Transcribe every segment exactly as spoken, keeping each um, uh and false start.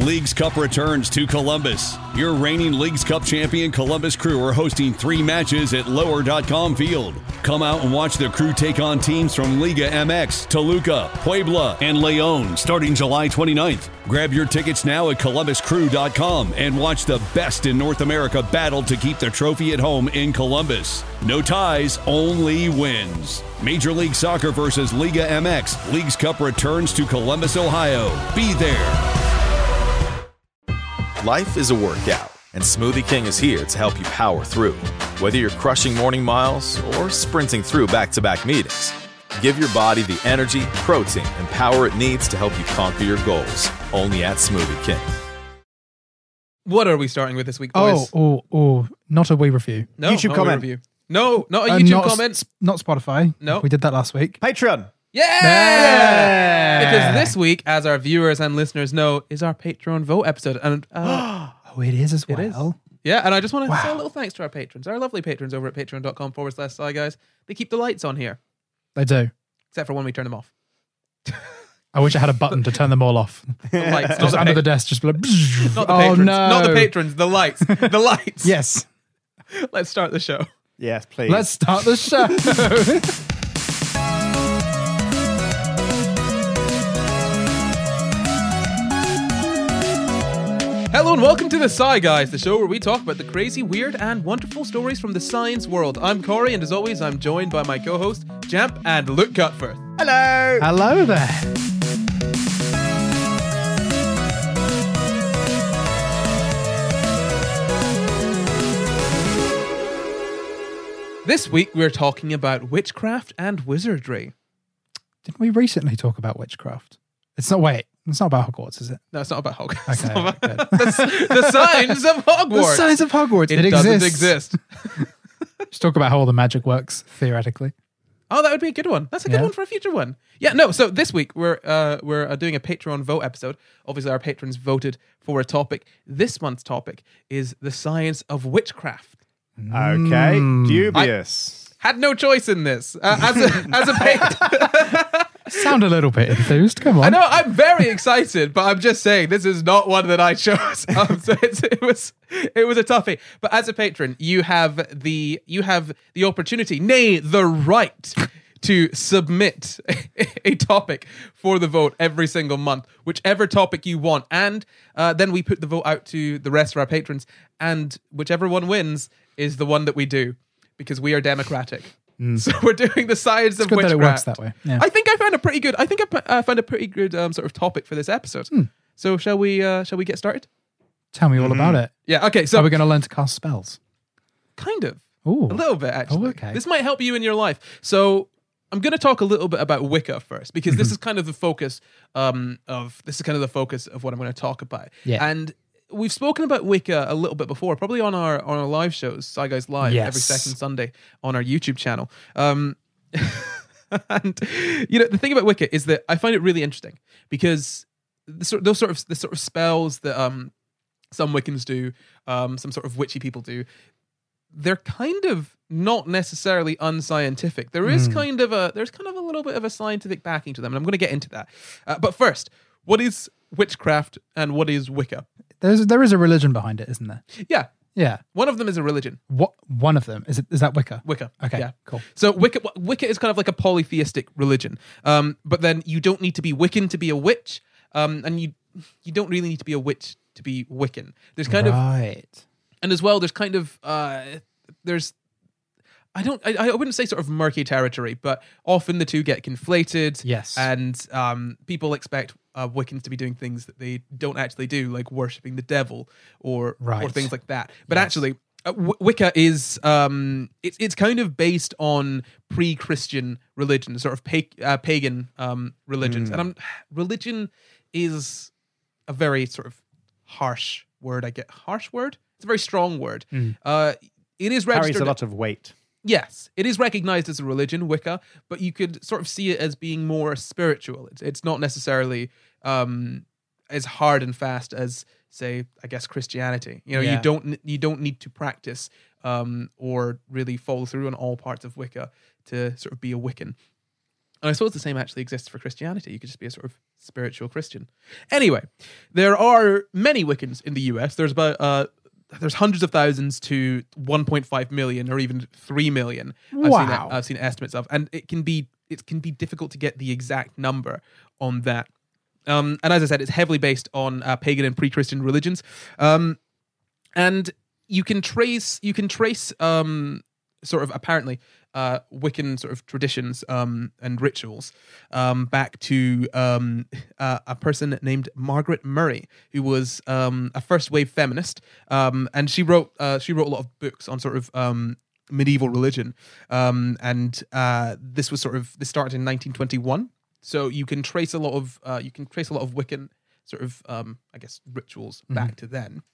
Leagues Cup returns to Columbus. Your reigning Leagues Cup champion Columbus Crew are hosting three matches at lower dot com Field. Come out and watch the Crew take on teams from Liga M X, Toluca, Puebla, and León starting July twenty-ninth. Grab your tickets now at columbus crew dot com and watch the best in North America battle to keep the trophy at home in Columbus. No ties, only wins. Major League Soccer versus Liga M X. Leagues Cup returns to Columbus, Ohio. Be there. Life is a workout, and Smoothie King is here to help you power through. Whether you're crushing morning miles or sprinting through back-to-back meetings, give your body the energy, protein, and power it needs to help you conquer your goals. Only at Smoothie King. What are we starting with this week, boys? Oh, oh, oh, not a wee review. No, YouTube not comment. A review. No, not a Uh, YouTube not comment. S- not Spotify. No. We did that last week. Patreon. Yeah! Yeah! Because this week, as our viewers and listeners know, is our Patreon vote episode. And uh, Oh, it is as it is. well. Yeah, and I just want to Wow. say a little thanks to our patrons, our lovely patrons over at patreon.com forward slash Sci Guys. They keep the lights on here, They do. except for when we turn them off. I wish I had a button to turn them all off. The lights, not Just the, under pa- the desk, just be like, not the oh patrons, no. not the patrons, the lights, the lights. Yes. Let's start the show. Yes, please. Let's start the show. Hello and welcome to the Sci Guys, the show where we talk about the crazy, weird, and wonderful stories from the science world. I'm Corey, and as always, I'm joined by my co-host, Jamp and Luke Cutforth. Hello. Hello there. This week, we're talking about witchcraft and wizardry. Didn't we recently talk about witchcraft? It's not, wait, it's not about Hogwarts, is it? No, it's not about Hogwarts. It's Okay, not about- good. the, the signs of Hogwarts. The Science of Hogwarts. It, It, doesn't exists. exist. Let's talk about how all the magic works, theoretically. Oh, that would be a good one. That's a good Yeah. one for a future one. Yeah, no. So this week we're uh, we're uh, doing a Patreon vote episode. Obviously, our patrons voted for a topic. This month's topic is the science of witchcraft. Okay. Mm. Dubious. Had no choice in this. Uh, as a as a patron, Sound a little bit enthused. Come on. I know I'm very excited, but I'm just saying this is not one that I chose. Um, so it's, it was it was a toughie. But as a patron, you have the you have the opportunity, nay, the right, to submit a topic for the vote every single month, whichever topic you want, and uh, then we put the vote out to the rest of our patrons, and whichever one wins is the one that we do, because we are democratic. So we're doing the science of good that witchcraft. it works that way. Yeah. I think I found a pretty good. I think I pu- uh, found a pretty good um, sort of topic for this episode. So shall we? Uh, shall we get started? Tell me all about it. Yeah. Okay. So Are we going to learn to cast spells? kind of Ooh. a little bit actually. Oh, okay. This might help you in your life. So I'm going to talk a little bit about Wicca first, because this is kind of the focus um, of this is kind of the focus of what I'm going to talk about. Yeah. And we've spoken about Wicca a little bit before, probably on our on our live shows, Sci Guys Live, Yes. every second Sunday on our YouTube channel. Um, and you know, the thing about Wicca is that I find it really interesting, because the sort those sort of the sort of spells that um some Wiccans do, um, some sort of witchy people do, they're kind of not necessarily unscientific. There is kind of a there's kind of a little bit of a scientific backing to them, and I'm going to get into that. Uh, but first, what is witchcraft and what is Wicca? There's, there is a religion behind it, isn't there? Yeah, Yeah. one of them is a religion. What? One of them. Is it? Is that Wicca? Wicca. Okay, Yeah. cool. So Wicca, Wicca is kind of like a polytheistic religion. Um, but then you don't need to be Wiccan to be a witch, um, and you you don't really need to be a witch to be Wiccan. There's kind of right. and as well, there's kind of uh, there's I don't I, I wouldn't say sort of murky territory, but often the two get conflated. Yes. and um, people expect uh, Wiccans to be doing things that they don't actually do, like worshipping the devil or or Right. things like that. But Yes. actually, uh, w- Wicca is um, it's it's kind of based on pre-Christian religion, sort of pa- uh, pagan um, religions, and I'm, religion is a very sort of harsh word. I get harsh word. It's a very strong word. Uh, it is registered. Carries a lot of weight. Yes, it is recognized as a religion, Wicca, but you could sort of see it as being more spiritual. It's, it's not necessarily um, as hard and fast as, say, I guess Christianity. You know, Yeah. you don't you don't need to practice um, or really follow through on all parts of Wicca to sort of be a Wiccan. And I suppose the same actually exists for Christianity. You could just be a sort of spiritual Christian. Anyway, there are many Wiccans in the U S. There's about uh, there's hundreds of thousands to one point five million or even three million. I've Wow. seen, I've seen estimates of, and it can be it can be difficult to get the exact number on that. Um, and as I said, it's heavily based on uh, pagan and pre-Christian religions, um, and you can trace you can trace um, sort of apparently uh, Wiccan sort of traditions um, and rituals um, back to um, uh, a person named Margaret Murray, who was um, a first wave feminist, um, and she wrote uh, she wrote a lot of books on sort of um, medieval religion, um, and uh, this was sort of this started in nineteen twenty-one. So you can trace a lot of uh, you can trace a lot of Wiccan sort of um, I guess rituals Mm-hmm. back to then,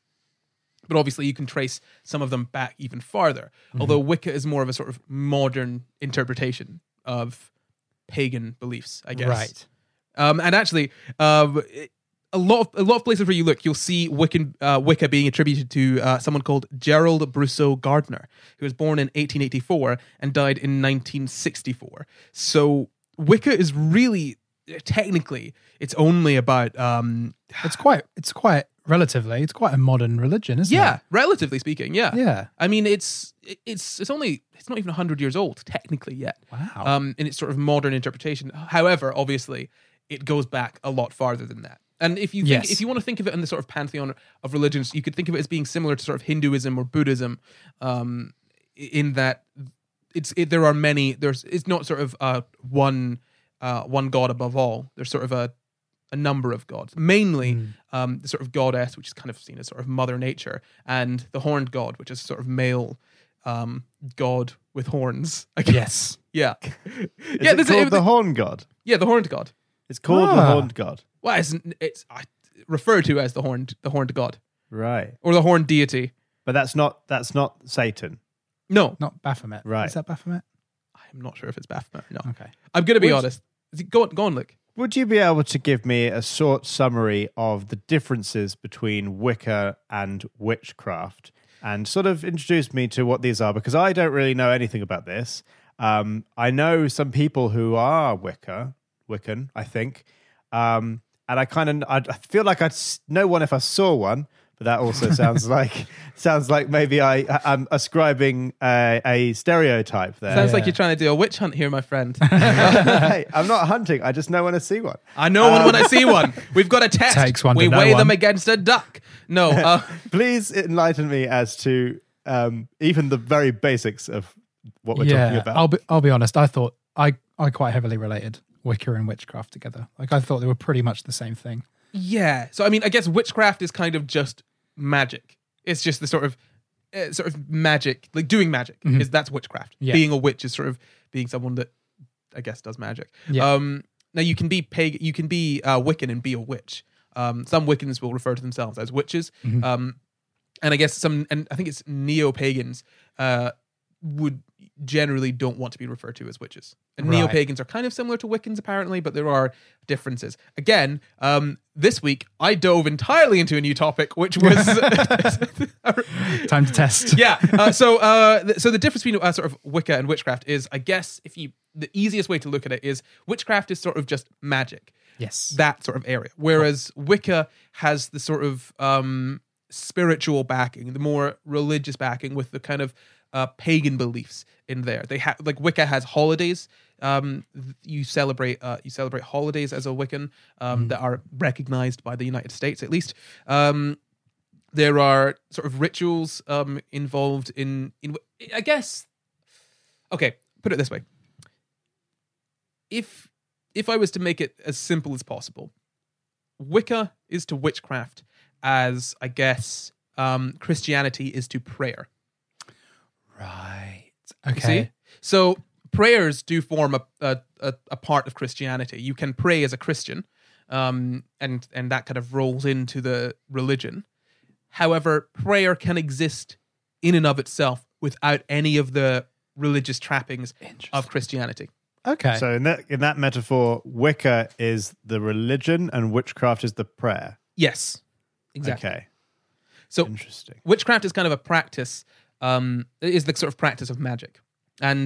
but obviously you can trace some of them back even farther. Mm-hmm. Although Wicca is more of a sort of modern interpretation of pagan beliefs, I guess. Right. Um, and actually, um, it- a lot of a lot of places where you look, you'll see Wiccan uh, Wicca being attributed to uh, someone called Gerald Brousseau Gardner, who was born in eighteen eighty-four and died in nineteen sixty-four. So Wicca is really, technically, it's only about um, It's quite. It's quite relatively. It's quite a modern religion, isn't yeah, it? relatively speaking, yeah, Yeah. I mean, it's it- it's it's only it's not even a hundred years old technically yet. Wow. Um, in its sort of modern interpretation. However, obviously, it goes back a lot farther than that. And if you think, Yes. if you want to think of it in the sort of pantheon of religions, you could think of it as being similar to sort of Hinduism or Buddhism, um, in that it's it, there are many. There's it's not sort of uh, one uh, one god above all. There's sort of a a number of gods, mainly Mm. um, the sort of goddess, which is kind of seen as sort of Mother Nature, and the horned god, which is sort of male um, god with horns. I guess. Yes. Yeah. Is yeah. it there's called a, the Horn God? yeah, the horned god. It's called the Ah. Horned God. Well, it's, it's I, referred to as the horned the horned god Right. or the horned deity. But that's not that's not Satan. No, Not Baphomet. Right. Is that Baphomet? I'm not sure if it's Baphomet. No, Okay. I'm gonna be Which- honest. Is it- Go on, go on, Luke. Would you be able to give me a short summary of the differences between Wicca and witchcraft and sort of introduce me to what these are? Because I don't really know anything about this. Um, I know some people who are Wicca, Wiccan, I think. Um, and I kind of, I feel like I'd s- know one if I saw one, but that also sounds like sounds like maybe I, I'm ascribing a, a stereotype there. Sounds like Yeah. you're trying to do a witch hunt here, my friend. Hey, I'm not hunting. I just know when I see one. I know one when I see one. We've got a test. Takes one to we know weigh one. them against a duck. No, uh, Please enlighten me as to um, even the very basics of what we're yeah. talking about. I'll be. I'll be honest. I thought I. I quite heavily related Wicca and witchcraft together. Like I thought they were pretty much the same thing. yeah. So I mean, I guess witchcraft is kind of just magic. It's just the sort of uh, sort of magic, like doing magic. Is that's witchcraft. Yeah. Being a witch is sort of being someone that I guess does magic. Yeah. Um, now you can be pag- you can be uh, Wiccan and be a witch. Um, some Wiccans will refer to themselves as witches. Um, and I guess some, and I think it's neo-pagans uh, would generally don't want to be referred to as witches. And Right. neo-pagans are kind of similar to Wiccans apparently, but there are differences. Again, um, this week I dove entirely into a new topic, which was Time to test. yeah. Uh, so, uh, th- so the difference between uh, sort of Wicca and witchcraft is, I guess, if you the easiest way to look at it is witchcraft is sort of just magic, Yes. that sort of area, whereas Wicca has the sort of um, spiritual backing, the more religious backing, with the kind of uh, pagan beliefs in there. They have like Wicca has holidays. Um, th- you celebrate uh, you celebrate holidays as a Wiccan um, that are recognized by the United States, at least. Um, there are sort of rituals um, involved in in I guess. Okay, put it this way. If if I was to make it as simple as possible, Wicca is to witchcraft as I guess um, Christianity is to prayer. Right. You Okay. see? So prayers do form a, a a a part of Christianity. You can pray as a Christian, um, and and that kind of rolls into the religion. However, prayer can exist in and of itself without any of the religious trappings of Christianity. Okay. So in that in that metaphor, Wicca is the religion and witchcraft is the prayer. Yes, exactly. Okay, So interesting. witchcraft is kind of a practice, um, is the sort of practice of magic. And a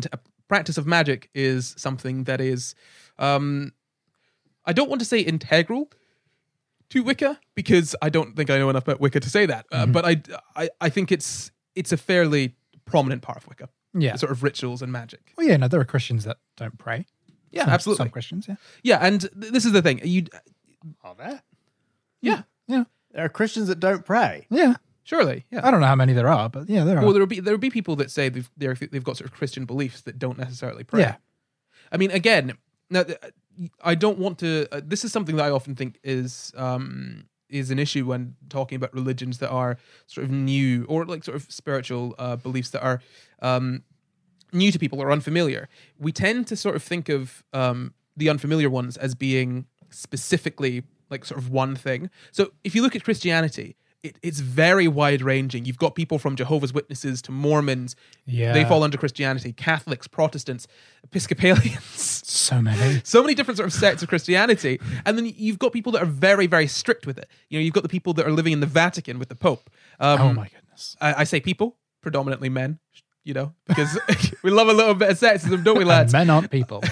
practice of magic is something that is, um, I don't want to say integral to Wicca, because I don't think I know enough about Wicca to say that. Uh, Mhm. but I, I, I think it's it's a fairly prominent part of Wicca. Yeah. Sort of rituals and magic. Well, yeah, no, there are Christians that don't pray. Yeah, Some- absolutely. Some Christians, yeah. Yeah, and th- this is the thing. You, Are there? yeah, Yeah. There are Christians that don't pray. Yeah. surely, yeah. I don't know how many there are, but yeah, there are. Well, there will be there will be people that say they've they're, they've got sort of Christian beliefs that don't necessarily pray. Yeah. I mean, again, now th- I don't want to. Uh, this is something that I often think is um, is an issue when talking about religions that are sort of new, or like sort of spiritual uh, beliefs that are um, new to people or unfamiliar. We tend to sort of think of um, the unfamiliar ones as being specifically like sort of one thing. So if you look at Christianity, it, it's very wide ranging. You've got people from Jehovah's Witnesses to Mormons. Yeah. They fall under Christianity. Catholics, Protestants, Episcopalians. So many. So many different sort of sects of Christianity. And then you've got people that are very, very strict with it. You know, you've got the people that are living in the Vatican with the Pope. Um, Oh my goodness. I, I say people, predominantly men, you know, because we love a little bit of sexism, don't we, And lads? men aren't people.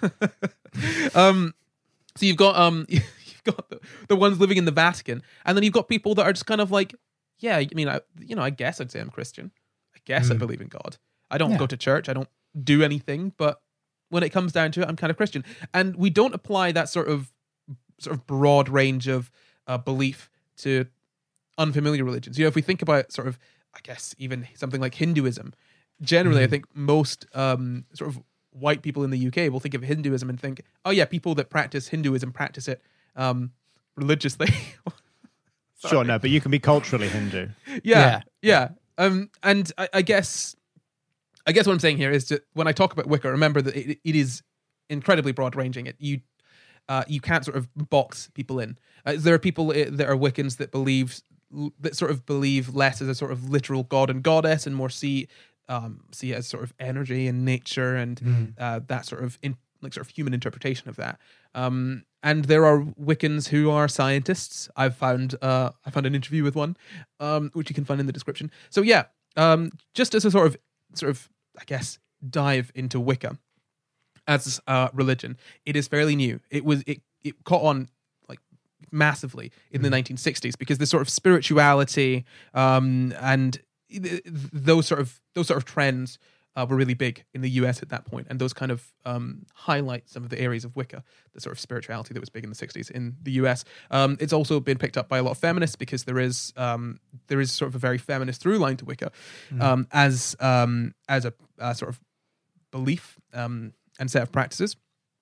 um, so you've got um, you've got the, the ones living in the Vatican, and then you've got people that are just kind of like, yeah, I mean, I, you know, I guess I'd say I'm Christian. I guess I Mm. believe in God. I don't Yeah. go to church. I don't do anything, but when it comes down to it, I'm kind of Christian. And we don't apply that sort of sort of broad range of uh, belief to unfamiliar religions. You know, if we think about sort of, I guess, even something like Hinduism, generally, I Mhm. think most um, sort of white people in the U K will think of Hinduism and think, oh yeah, people that practice Hinduism practice it um, religiously. Sure, no, but you can be culturally Hindu. yeah, yeah. Um, and I, I guess, I guess what I'm saying here is that when I talk about Wicca, remember that it, it is incredibly broad ranging. It you, uh, you can't sort of box people in. Uh, there are people uh, that are Wiccans that believe that sort of believe less as a sort of literal god and goddess, and more see um, see it as sort of energy and nature and Mm. uh, that sort of in, like sort of human interpretation of that. Um, and there are Wiccans who are scientists. I've found uh, I found an interview with one, um, which you can find in the description. So yeah, um, just as a sort of sort of I guess dive into Wicca as a religion, it is fairly new. It was it it caught on like massively in the nineteen sixties because this sort of spirituality um, and th- those sort of those sort of trends uh, were really big in the U S at that point, and those kind of um, highlight some of the areas of Wicca, the sort of spirituality that was big in the sixties in the U S. Um, it's also been picked up by a lot of feminists because there is um, there is sort of a very feminist through line to Wicca um, as um, as a, a sort of belief um, and set of practices.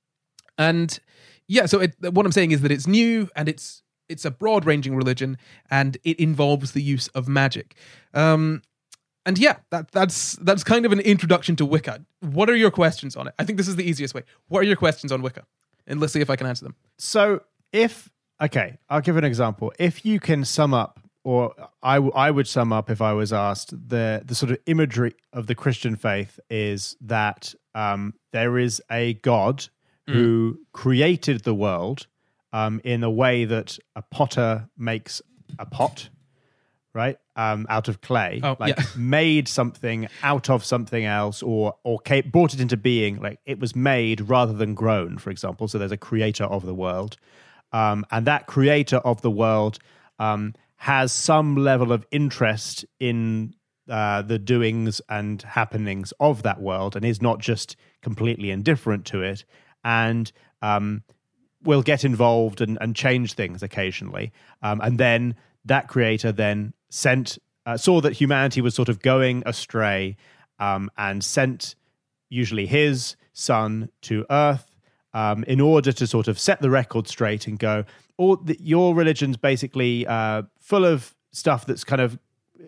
And yeah, so it, what I'm saying is that it's new and it's it's a broad ranging religion and it involves the use of magic. Um, and yeah, that that's that's kind of an introduction to Wicca. What are your questions on it? I think this is the easiest way. What are your questions on Wicca? And let's see if I can answer them. So if, okay, I'll give an example. If you can sum up, or I, w- I would sum up if I was asked, the, the sort of imagery of the Christian faith is that um, there is a God who created the world um, in a way that a potter makes a pot, right? Um, out of clay, Oh, like yeah. made something out of something else, or or ca- brought it into being. Like it was made rather than grown, for example. So there's a creator of the world, um, and that creator of the world um, has some level of interest in uh, the doings and happenings of that world, and is not just completely indifferent to it, and um, will get involved and, and change things occasionally, um, and then that creator then sent uh, saw that humanity was sort of going astray, um, and sent usually his son to Earth um, in order to sort of set the record straight and go, all the, your religion's basically uh, full of stuff that's kind of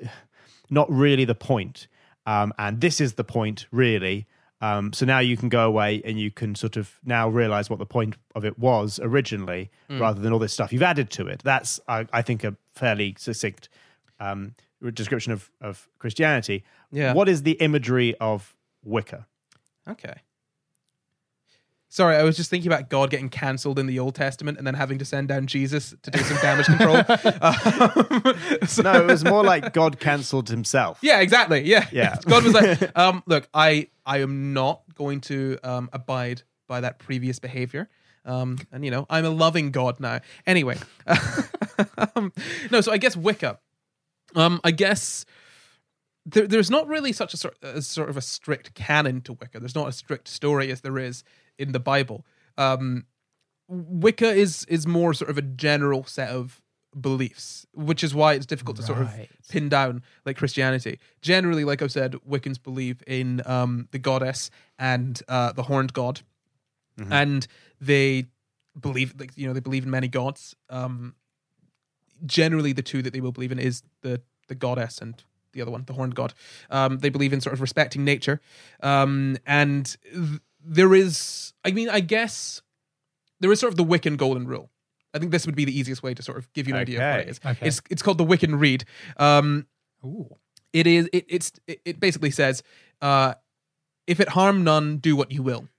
not really the point, um, and this is the point really. Um, so now you can go away and you can sort of now realize what the point of it was originally, rather than all this stuff you've added to it. That's, I, I think, a fairly succinct um, description of, of Christianity. Yeah. What is the imagery of Wicca? Okay. Sorry, I was just thinking about God getting cancelled in the Old Testament and then having to send down Jesus to do some damage control. Um, so- No, it was more like God cancelled himself. Yeah, exactly. Yeah. Yeah. God was like, um, look, I I am not going to um, abide by that previous behavior. Um, and, you know, I'm a loving God now. Anyway. um, no, so I guess Wicca. Um, I guess there, there's not really such a sort, a sort of a strict canon to Wicca. There's not a strict story as there is in the Bible. Um, Wicca is is more sort of a general set of beliefs, which is why it's difficult to sort of Right. pin down like Christianity. Generally, like I've said, Wiccans believe in um, the goddess and uh, the horned god, Mm-hmm. and they believe, like you know, they believe in many gods. Um, generally, the two that they will believe in is the the goddess and the other one, the horned god. Um, they believe in sort of respecting nature, um, and th- there is, I mean, I guess there is sort of the Wiccan golden rule. I think this would be the easiest way to sort of give you an idea of what Okay. it is. Okay. It's it's called the Wiccan Rede. Um, Ooh. it is it it's it, it basically says, uh, if it harm none, do what you will.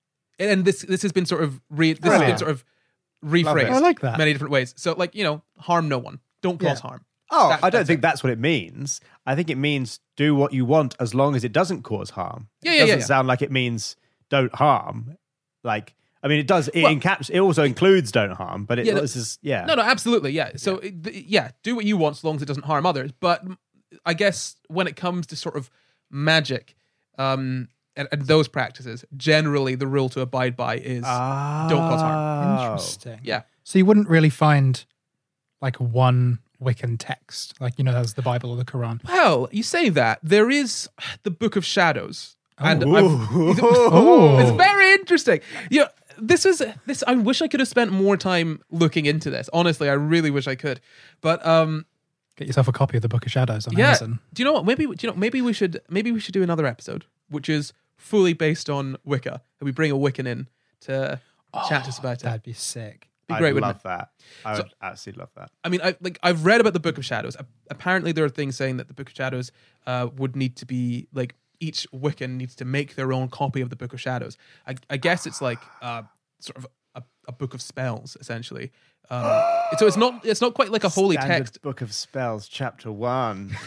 And this this has been sort of re- this has been Brilliant. sort of Love it. rephrased I like that. many different ways. So like, you know, harm no one. Don't cause Yeah. harm. Oh, That- I don't that's think it. that's what it means. I think it means do what you want as long as it doesn't cause harm. Yeah, it yeah, doesn't yeah. sound like it means don't harm. Like, I mean, it does. It Well- encaps. It also includes don't harm, but it Yeah, no- this is yeah. No, no, absolutely, yeah. So it- th- yeah, do what you want as long as it doesn't harm others. But I guess when it comes to sort of magic, um, and, and those practices, generally the rule to abide by is Ah. don't cause harm. Interesting. Yeah. So you wouldn't really find like one Wiccan text, like, you know, that's the Bible or the Quran. Well, you say that there is the Book of Shadows, and Ooh. I've, Oh. it's very interesting. You know, this is this. I wish I could have spent more time looking into this. Honestly, I really wish I could. But um, Get yourself a copy of the Book of Shadows on yeah. Amazon. Do you know what? Maybe do you know? Maybe we should. Maybe we should do another episode, which is fully based on Wicca, and we bring a Wiccan in to chat to us about it. That'd be sick. Be I'd great, wouldn't love it? that. I So- would absolutely love that. I mean, I like I've read about the Book of Shadows. A- Apparently, there are things saying that the Book of Shadows uh, would need to be like each Wiccan needs to make their own copy of the Book of Shadows. I, I guess it's like uh, sort of a, a book of spells, essentially. Um, so it's not it's not quite like a holy Standard text. Book of Spells, Chapter One.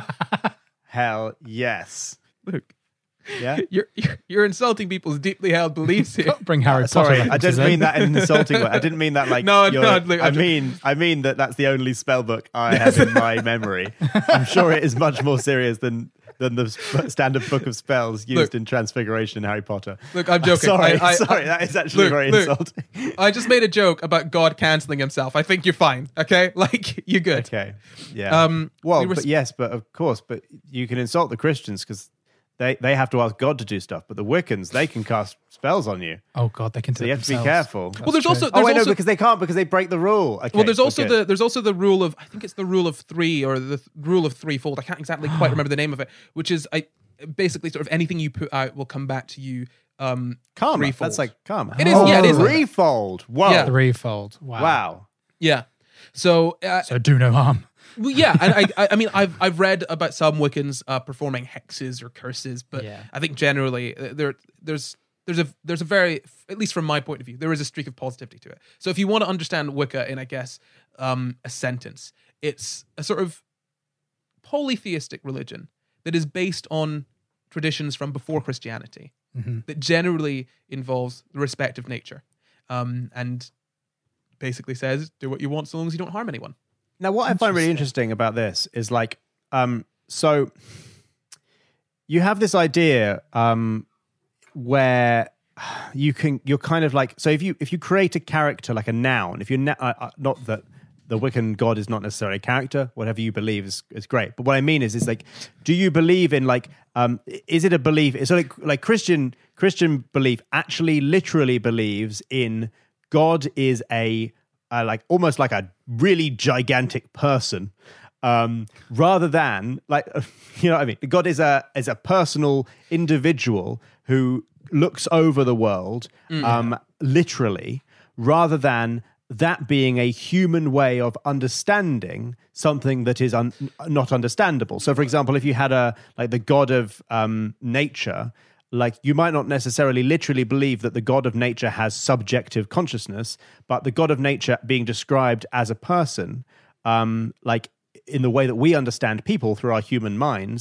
Hell yes. Look, Yeah. you're, you're you're insulting people's deeply held beliefs here. Bring Harry Potter. Sorry, I references didn't in. mean that in an insulting way. I didn't mean that like. No, you're- no, look, I I'm just- mean, I mean that that's the only spell book I have in my memory. I'm sure it is much more serious than than the sp- standard book of spells used Look. in Transfiguration in Harry Potter. Look, I'm joking. Sorry, I- I- sorry, I- that is actually look, very look. insulting. I just made a joke about God canceling himself. I think you're fine. Okay, like you're good. Okay, yeah. Um, well, we res- but yes, but of course, but you can insult the Christians because they they have to ask God to do stuff, but the Wiccans they can cast spells on you, Oh God, they can do so it you have to be themselves. careful. Well, there's true. also Oh there's wait, no, also because they can't because they break the rule. Okay, well, there's also okay. the there's also the rule of I think it's the rule of three or the th- rule of threefold. I can't exactly quite remember the name of it, which is I basically sort of anything you put out will come back to you. Um, karma. threefold. That's like karma. It is, yeah, it is like that. threefold. Whoa! Yeah. Threefold. Wow. Wow. yeah. So uh, So do no harm. well, yeah, and I, I I mean I've I've read about some Wiccans uh, performing hexes or curses, but Yeah. I think generally uh, there there's there's a there's a very at least from my point of view there is a streak of positivity to it. So if you want to understand Wicca in I guess um, a sentence, it's a sort of polytheistic religion that is based on traditions from before Christianity Mhm. that generally involves the respect of nature, um, and basically says do what you want so long as you don't harm anyone. Now, what I find really Interesting. interesting about this is like, um, so you have this idea um, where you can, you're kind of like, so if you if you create a character like a noun, if you're na- uh, uh, not that the Wiccan god is not necessarily a character, whatever you believe is, is great. But what I mean is, is like, do you believe in like, um, is it a belief? So like, like Christian Christian belief actually literally believes in God is a uh, like almost like a really gigantic person, um, rather than like you know what I mean. God is a is a personal individual who looks over the world, um, literally, rather than that being a human way of understanding something that is un- not understandable. So, for example, if you had a like the god of um, nature. Like you might not necessarily literally believe that the God of nature has subjective consciousness, but the God of nature being described as a person, um, like in the way that we understand people through our human minds,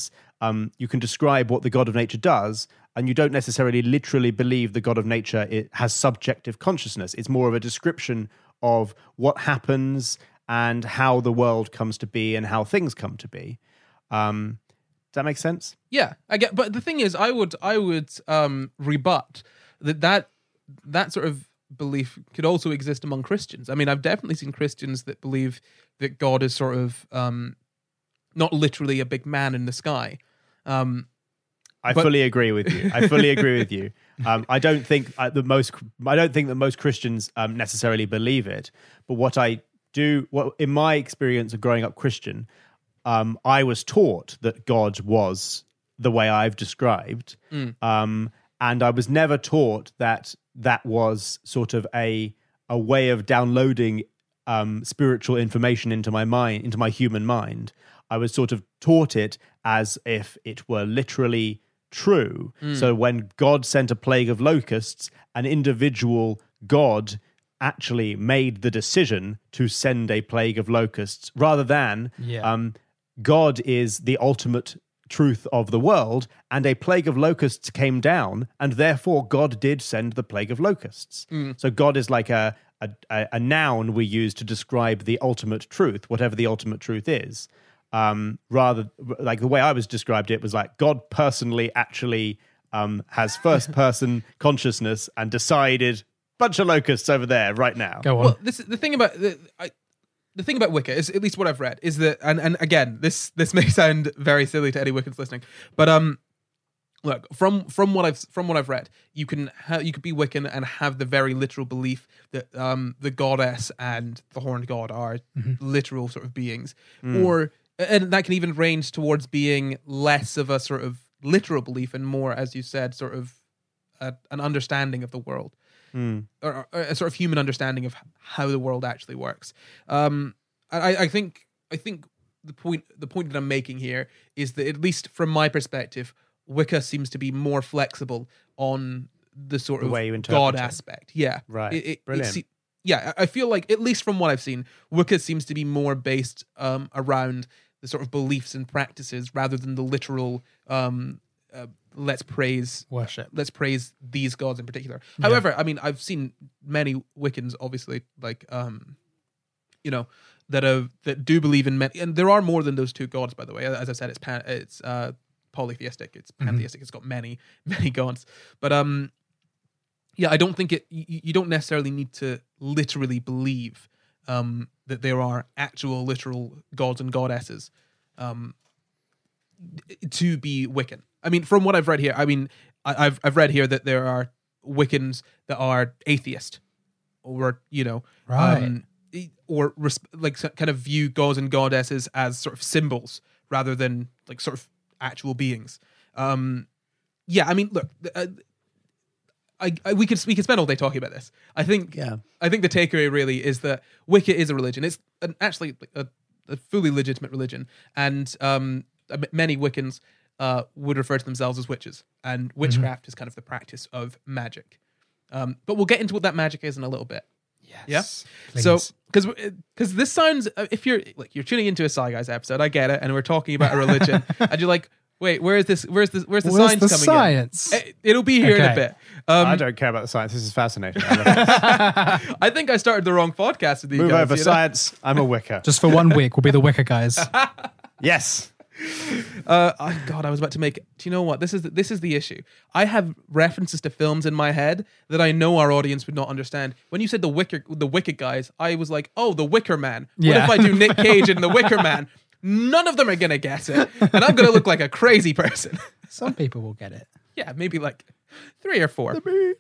um, you can describe what the God of nature does, and you don't necessarily literally believe the God of nature it has subjective consciousness. It's more of a description of what happens and how the world comes to be and how things come to be. Um, does that make sense? Yeah, I get. But the thing is, I would I would um, rebut that that that sort of belief could also exist among Christians. I mean, I've definitely seen Christians that believe that God is sort of um, not literally a big man in the sky. Um, I but- fully agree with you. I fully agree with you. Um, I don't think uh, the most. I don't think that most Christians um, necessarily believe it. But what I do, what in my experience of growing up Christian, um, I was taught that God was the way I've described, Mm. um, and I was never taught that that was sort of a a way of downloading um, spiritual information into my mind, into my human mind. I was sort of taught it as if it were literally true. Mm. So when God sent a plague of locusts, an individual God actually made the decision to send a plague of locusts rather than Yeah. um, God is the ultimate truth of the world, and a plague of locusts came down, and therefore God did send the plague of locusts. Mm. So God is like a, a a a noun we use to describe the ultimate truth, whatever the ultimate truth is. Um, rather, like the way I was described it was like God personally actually um, has first person consciousness and decided bunch of locusts over there right now. Go on. Well, this the thing about the, I, the thing about Wicca is, at least what I've read, is that, and, and again, this this may sound very silly to any Wiccans listening, but um, look, from from what I've from what I've read, you can ha- you could be Wiccan and have the very literal belief that um the goddess and the horned god are literal sort of beings, or and that can even range towards being less of a sort of literal belief and more, as you said, sort of a, an understanding of the world. Mm. Or, or a sort of human understanding of how the world actually works. Um, I, I think I think the point the point that I'm making here is that, at least from my perspective, Wicca seems to be more flexible on the sort The of way you interpret God it. aspect. Yeah, Right. It- it- it Brilliant. se- yeah, I I feel like, at least from what I've seen, Wicca seems to be more based um, around the sort of beliefs and practices rather than the literal um, uh, let's praise Worship. let's praise these gods in particular. However, I mean, I've seen many Wiccans, obviously, like, um, you know, that have that do believe in many, and there are more than those two gods, by the way. As I said, it's pan, it's uh, polytheistic, it's pantheistic, it's got many, many gods. But um, yeah, I don't think it. You, you don't necessarily need to literally believe um that there are actual literal gods and goddesses um to be Wiccan. I mean, from what I've read here, I mean, I, I've I've read here that there are Wiccans that are atheist, or you know, Right. um, or res- like so- kind of view gods and goddesses as sort of symbols rather than like sort of actual beings. Um, yeah, I mean, look, uh, I, I we could we could spend all day talking about this. I think Yeah. I think the takeaway really is that Wicca is a religion. It's an, actually a, a fully legitimate religion, and um, many Wiccans uh, would refer to themselves as witches, and witchcraft is kind of the practice of magic. Um, but we'll get into what that magic is in a little bit. Yes. Yeah. So, Please. because because this sounds, uh, if you're like you're tuning into a Sci Guys episode, I get it, and we're talking about a religion, and you're like, wait, where is this? Where's this? Where's the Where's science the coming science? in? It, it'll be here in a Okay. bit. Um, I don't care about the science. This is fascinating. I love this. I think I started the wrong podcast with these Move guys. over, you know? science. I'm a Wicca. Just for one week, we'll be the Wicca guys. Yes. Uh, oh God, I was about to make. Do you know what? This is the, this is the issue. I have references to films in my head that I know our audience would not understand. When you said the Wicker, the Wicked guys, I was like, oh, the Wicker Man. What Yeah. if I do Nick Cage and the Wicker Man? None of them are gonna get it, and I'm gonna look like a crazy person. Some people will get it. Yeah, maybe like three or four.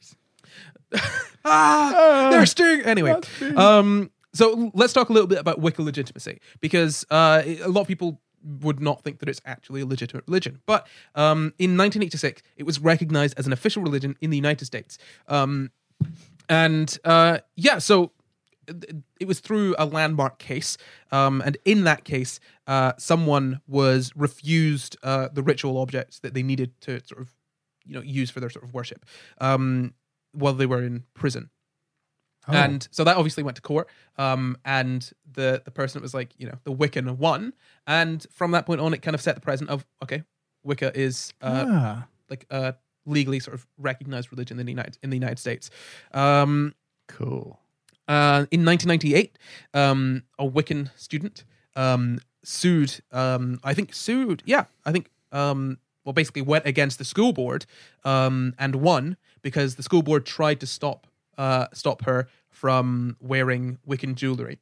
ah, they're sting. Anyway, um, so let's talk a little bit about Wicca legitimacy, because uh, a lot of people would not think that it's actually a legitimate religion. But um, in nineteen eighty-six, it was recognized as an official religion in the United States. Um, and uh, yeah, so it was through a landmark case. Um, and in that case, uh, someone was refused uh, the ritual objects that they needed to sort of, you know, use for their sort of worship um, while they were in prison. Oh. And so that obviously went to court. Um, and the, the person was like, you know, the Wiccan won. And from that point on, it kind of set the precedent of, okay, Wicca is uh, Ah. like a legally sort of recognized religion in the United in the United States. Um, Cool. uh, in nineteen ninety-eight, um, a Wiccan student um, sued. Um, I think sued. Yeah, I think. Um, well, basically went against the school board um, and won because the school board tried to stop uh, stop her from wearing Wiccan jewelry.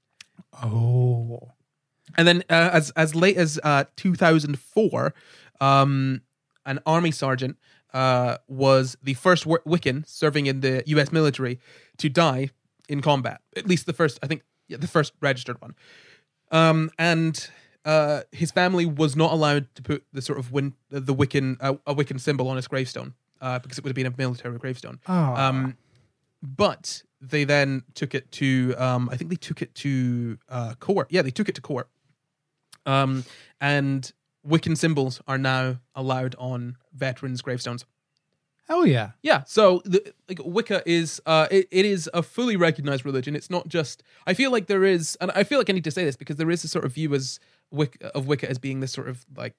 Oh. And then, uh, as as late as uh, two thousand four, um, an army sergeant uh, was the first w- Wiccan serving in the U S military to die in combat. At least the first, I think, yeah, the first registered one. Um, and uh, his family was not allowed to put the sort of win- the Wiccan uh, a Wiccan symbol on his gravestone uh, because it would have been a military gravestone. Oh. Um, but they then took it to, um, I think they took it to uh, court. Yeah, they took it to court. Um, and Wiccan symbols are now allowed on veterans' gravestones. Hell yeah. Yeah, so the, like Wicca is, uh, it, it is a fully recognized religion. It's not just. I feel like there is, and I feel like I need to say this because there is a sort of view as Wicca, of Wicca as being this sort of like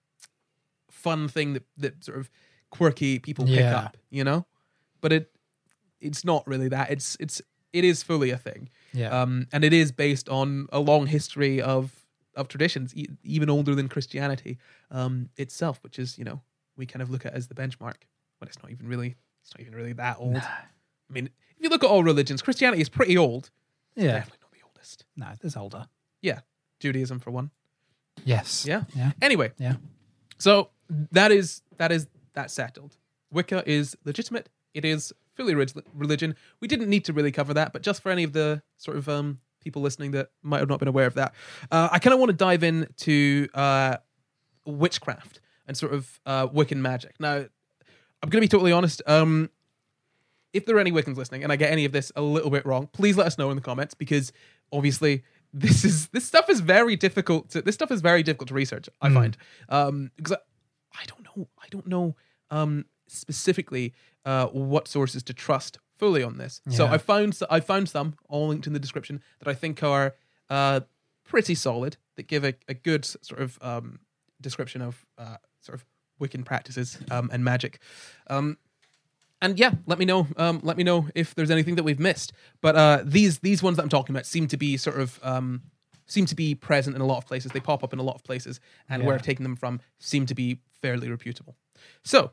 fun thing that that sort of quirky people pick Yeah. up, you know. But it, it's not really that. It's it's it is fully a thing. Yeah. Um, and it is based on a long history of of traditions, e- even older than Christianity um, itself, which is, you know, we kind of look at as the benchmark, but it's not even really, it's not even really that old. I mean, if you look at all religions, Christianity is pretty old. yeah. Definitely not the oldest. No, there's older. Yeah, Judaism for one. Yes. Yeah. Yeah. Anyway, Yeah. so that is that is that settled. Wicca is legitimate. It is fully reg- religion. We didn't need to really cover that, but just for any of the sort of um, people listening that might have not been aware of that, uh, I kind of want to dive into uh, witchcraft and sort of uh, Wiccan magic. Now, I'm going to be totally honest. Um, if there are any Wiccans listening, and I get any of this a little bit wrong, please let us know in the comments, because obviously this is this stuff is very difficult. To, this stuff is very difficult to research. I Mm. find um, because I, I don't know. I don't know um, specifically uh, what sources to trust fully on this. So Yeah. I found I found some, all linked in the description, that I think are uh, pretty solid, that give a, a good sort of um, description of uh, sort of Wiccan practices um, and magic. Um, and yeah, let me know. Um, let me know if there's anything that we've missed. But uh, these these ones that I'm talking about seem to be sort of um, seem to be present in a lot of places. They pop up in a lot of places, and where Yeah. I've taken them from seem to be fairly reputable. So,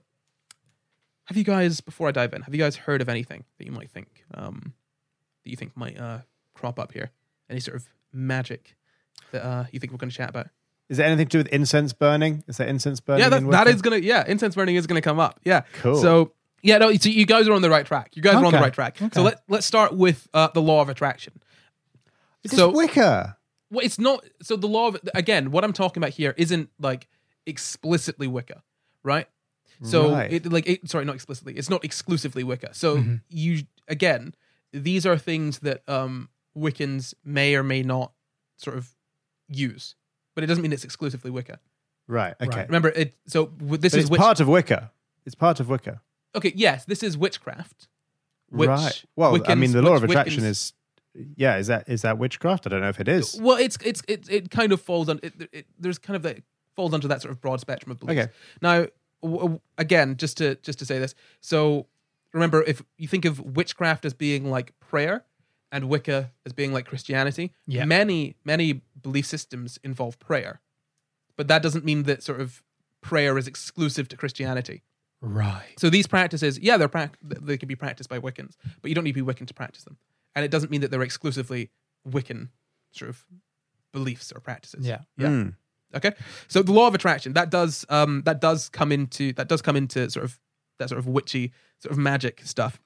have you guys, before I dive in, have you guys heard of anything that you might think um, that you think might uh, crop up here? Any sort of magic that uh, you think we're going to chat about? Is there anything to do with incense burning? Is there incense burning? Yeah, that, in that Wicca? is gonna. Yeah, incense burning is gonna come up. Yeah, Cool. So yeah, no, so you guys are on the right track. You guys are on the Okay. right track. Okay. So let let's start with uh, the law of attraction. It's so Wicca. well, it's not. So the law of again, what I'm talking about here isn't like explicitly Wicca, right? So Right. it like it, sorry, not explicitly. It's not exclusively Wicca. So Mhm. you again, these are things that um, Wiccans may or may not sort of use, but it doesn't mean it's exclusively Wicca. Right. Okay. Right. Remember, it. So w- this But is it's witch- part of Wicca. It's part of Wicca. okay. Yes, this is witchcraft. Which right. Well, I Wiccans- mean, the law of which attraction Wiccans- is. Yeah. Is that is that witchcraft? I don't know if it is. Well, it's it's it it kind of falls on it, it, there's kind of that falls under that sort of broad spectrum of beliefs. Okay. Now, w- w- again, just to just to say this, so remember, if you think of witchcraft as being like prayer and Wicca as being like Christianity, Yeah. many many belief systems involve prayer, but that doesn't mean that sort of prayer is exclusive to Christianity. Right. So these practices, yeah, they're prac- they can be practiced by Wiccans, but you don't need to be Wiccan to practice them. And it doesn't mean that they're exclusively Wiccan sort of beliefs or practices. Yeah. Yeah. Mm. Okay. So the law of attraction, that does um that does come into that does come into sort of that sort of witchy sort of magic stuff.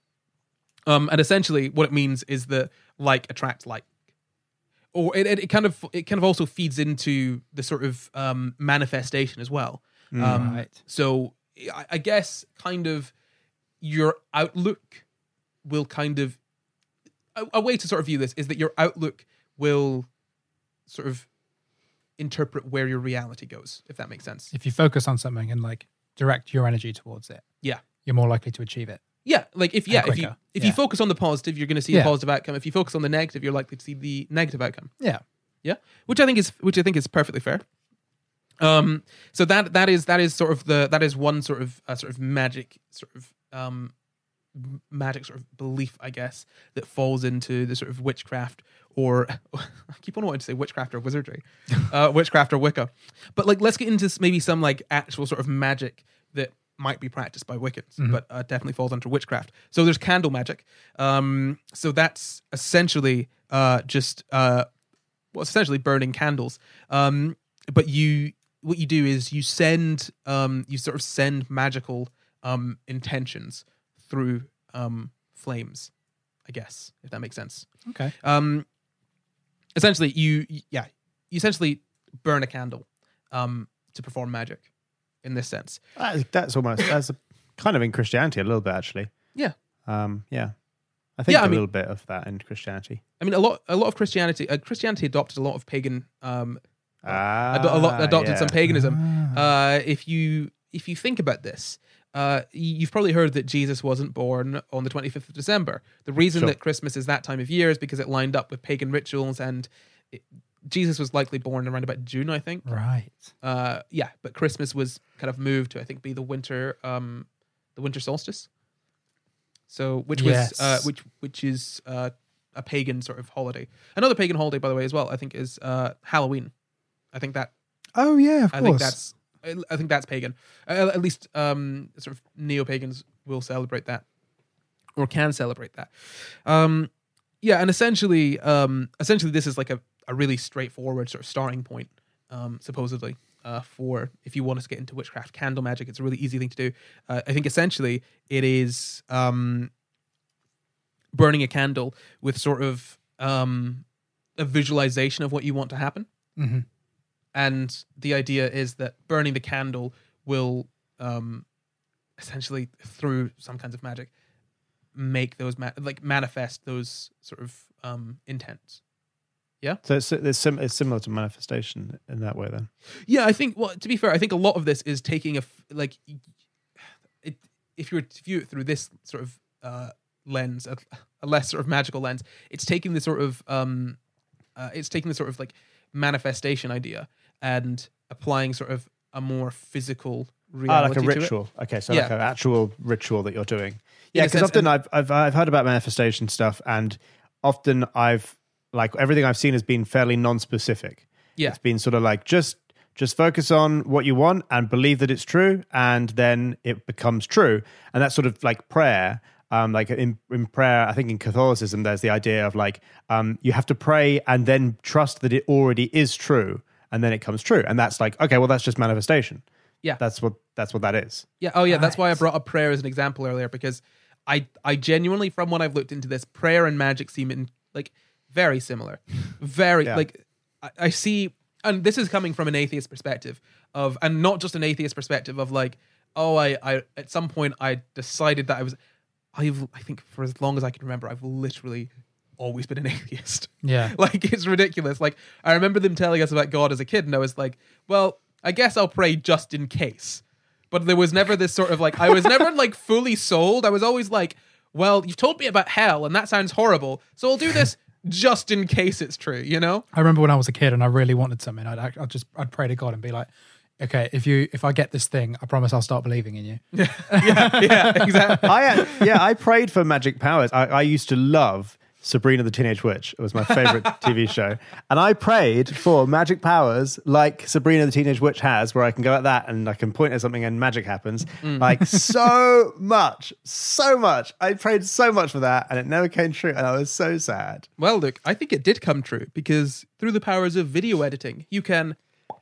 Um and essentially what it means is that like attracts like. Or it, it, it kind of it kind of also feeds into the sort of um manifestation as well. Mm. Um, Right. So I, I guess kind of your outlook will kind of a, a way to sort of view this is that your outlook will sort of interpret where your reality goes, if that makes sense. If you focus on something and like direct your energy towards it, Yeah. you're more likely to achieve it. Yeah, like if yeah, if you quicker. if Yeah. you focus on the positive, you're going to see Yeah. the positive outcome. If you focus on the negative, you're likely to see the negative outcome. Yeah. Yeah, which I think is which I think is perfectly fair. Um, so that that is that is sort of the that is one sort of uh, sort of magic sort of um magic sort of belief, I guess, that falls into the sort of witchcraft or I keep on wanting to say witchcraft or wizardry, uh, witchcraft or Wicca. But like, let's get into maybe some like actual sort of magic that might be practiced by Wiccans, mm-hmm. but uh, definitely falls under witchcraft. So there's candle magic. Um, so that's essentially uh, just uh, well, it's essentially burning candles. Um, but you, what you do is you send, um, you sort of send magical um, intentions through um, flames, I guess, if that makes sense. Okay. Um, essentially, you yeah, you essentially burn a candle um, to perform magic. In this sense, uh, that's almost that's a, kind of in Christianity a little bit actually. Yeah. Um, yeah. I think yeah, a I mean, little bit of that in Christianity. I mean, a lot, a lot of Christianity. Uh, Christianity adopted a lot of pagan. Um, ah, ado- a lot adopted yeah. some paganism. Ah. Uh, if you if you think about this, uh, you've probably heard that Jesus wasn't born on the twenty-fifth of December. The reason Sure. that Christmas is that time of year is because it lined up with pagan rituals, and it, Jesus was likely born around about June, I think. Right. Uh, yeah, but Christmas was kind of moved to, I think, be the winter, um, the winter solstice. So, which Yes. was, uh, which which is uh, a pagan sort of holiday. Another pagan holiday, by the way, as well. I think is uh, Halloween. I think that. Oh yeah, of I course. think that's. I think that's pagan. Uh, at least, um, sort of neo-pagans will celebrate that, or can celebrate that. Um, yeah, and essentially, um, essentially, this is like a. a really straightforward sort of starting point, um, supposedly, uh, for if you want to get into witchcraft, candle magic. It's a really easy thing to do. Uh, I think essentially it is um, burning a candle with sort of um, a visualization of what you want to happen. Mm-hmm. And the idea is that burning the candle will um, essentially, through some kinds of magic, make those ma- like manifest those sort of um, intents. Yeah. So it's it's, sim- it's similar to manifestation in that way, then. Yeah, I think. Well, to be fair, I think a lot of this is taking a f- like, it, if you were to view it through this sort of uh, lens, a, a less sort of magical lens, it's taking the sort of um, uh, it's taking the sort of like manifestation idea and applying sort of a more physical Ah, reality like a to it. ritual. Okay, so Yeah. like an actual ritual that you're doing. In Yeah, a because sense, often and- I've I've I've heard about manifestation stuff, and often I've like everything I've seen has been fairly non-specific. Yeah. It's been sort of like just just focus on what you want and believe that it's true, and then it becomes true. And that's sort of like prayer. Um, like in, in prayer, I think in Catholicism, there's the idea of like um, you have to pray and then trust that it already is true, and then it comes true. And that's like, okay, well, that's just manifestation. Yeah. That's what that's what that is. Yeah. Oh, yeah. That's why I Right. brought up prayer as an example earlier, because I, I genuinely, from what I've looked into this, prayer and magic seem in, like very similar. Very Yeah. like I, I see, and this is coming from an atheist perspective of, and not just an atheist perspective of like, oh, I, I at some point I decided that I was, I've, I think for as long as I can remember, I've literally always been an atheist. Yeah. Like it's ridiculous. Like I remember them telling us about God as a kid, and I was like, well, I guess I'll pray just in case. But there was never this sort of like, I was never like fully sold. I was always like, well, you've told me about hell and that sounds horrible, so I'll do this just in case it's true, you know? I remember when I was a kid and I really wanted something, I'd act- I'd just I'd pray to God and be like, okay, if you if I get this thing, I promise I'll start believing in you. yeah, yeah, exactly. I uh, yeah, I prayed for magic powers. I, I used to love Sabrina the Teenage Witch. It was my favorite T V show, and I prayed for magic powers like Sabrina the Teenage Witch has, where I can go at that and I can point at something and magic happens. Like so much, so much. I prayed so much for that, and it never came true, and I was so sad. Well, look, I think it did come true because through the powers of video editing, you can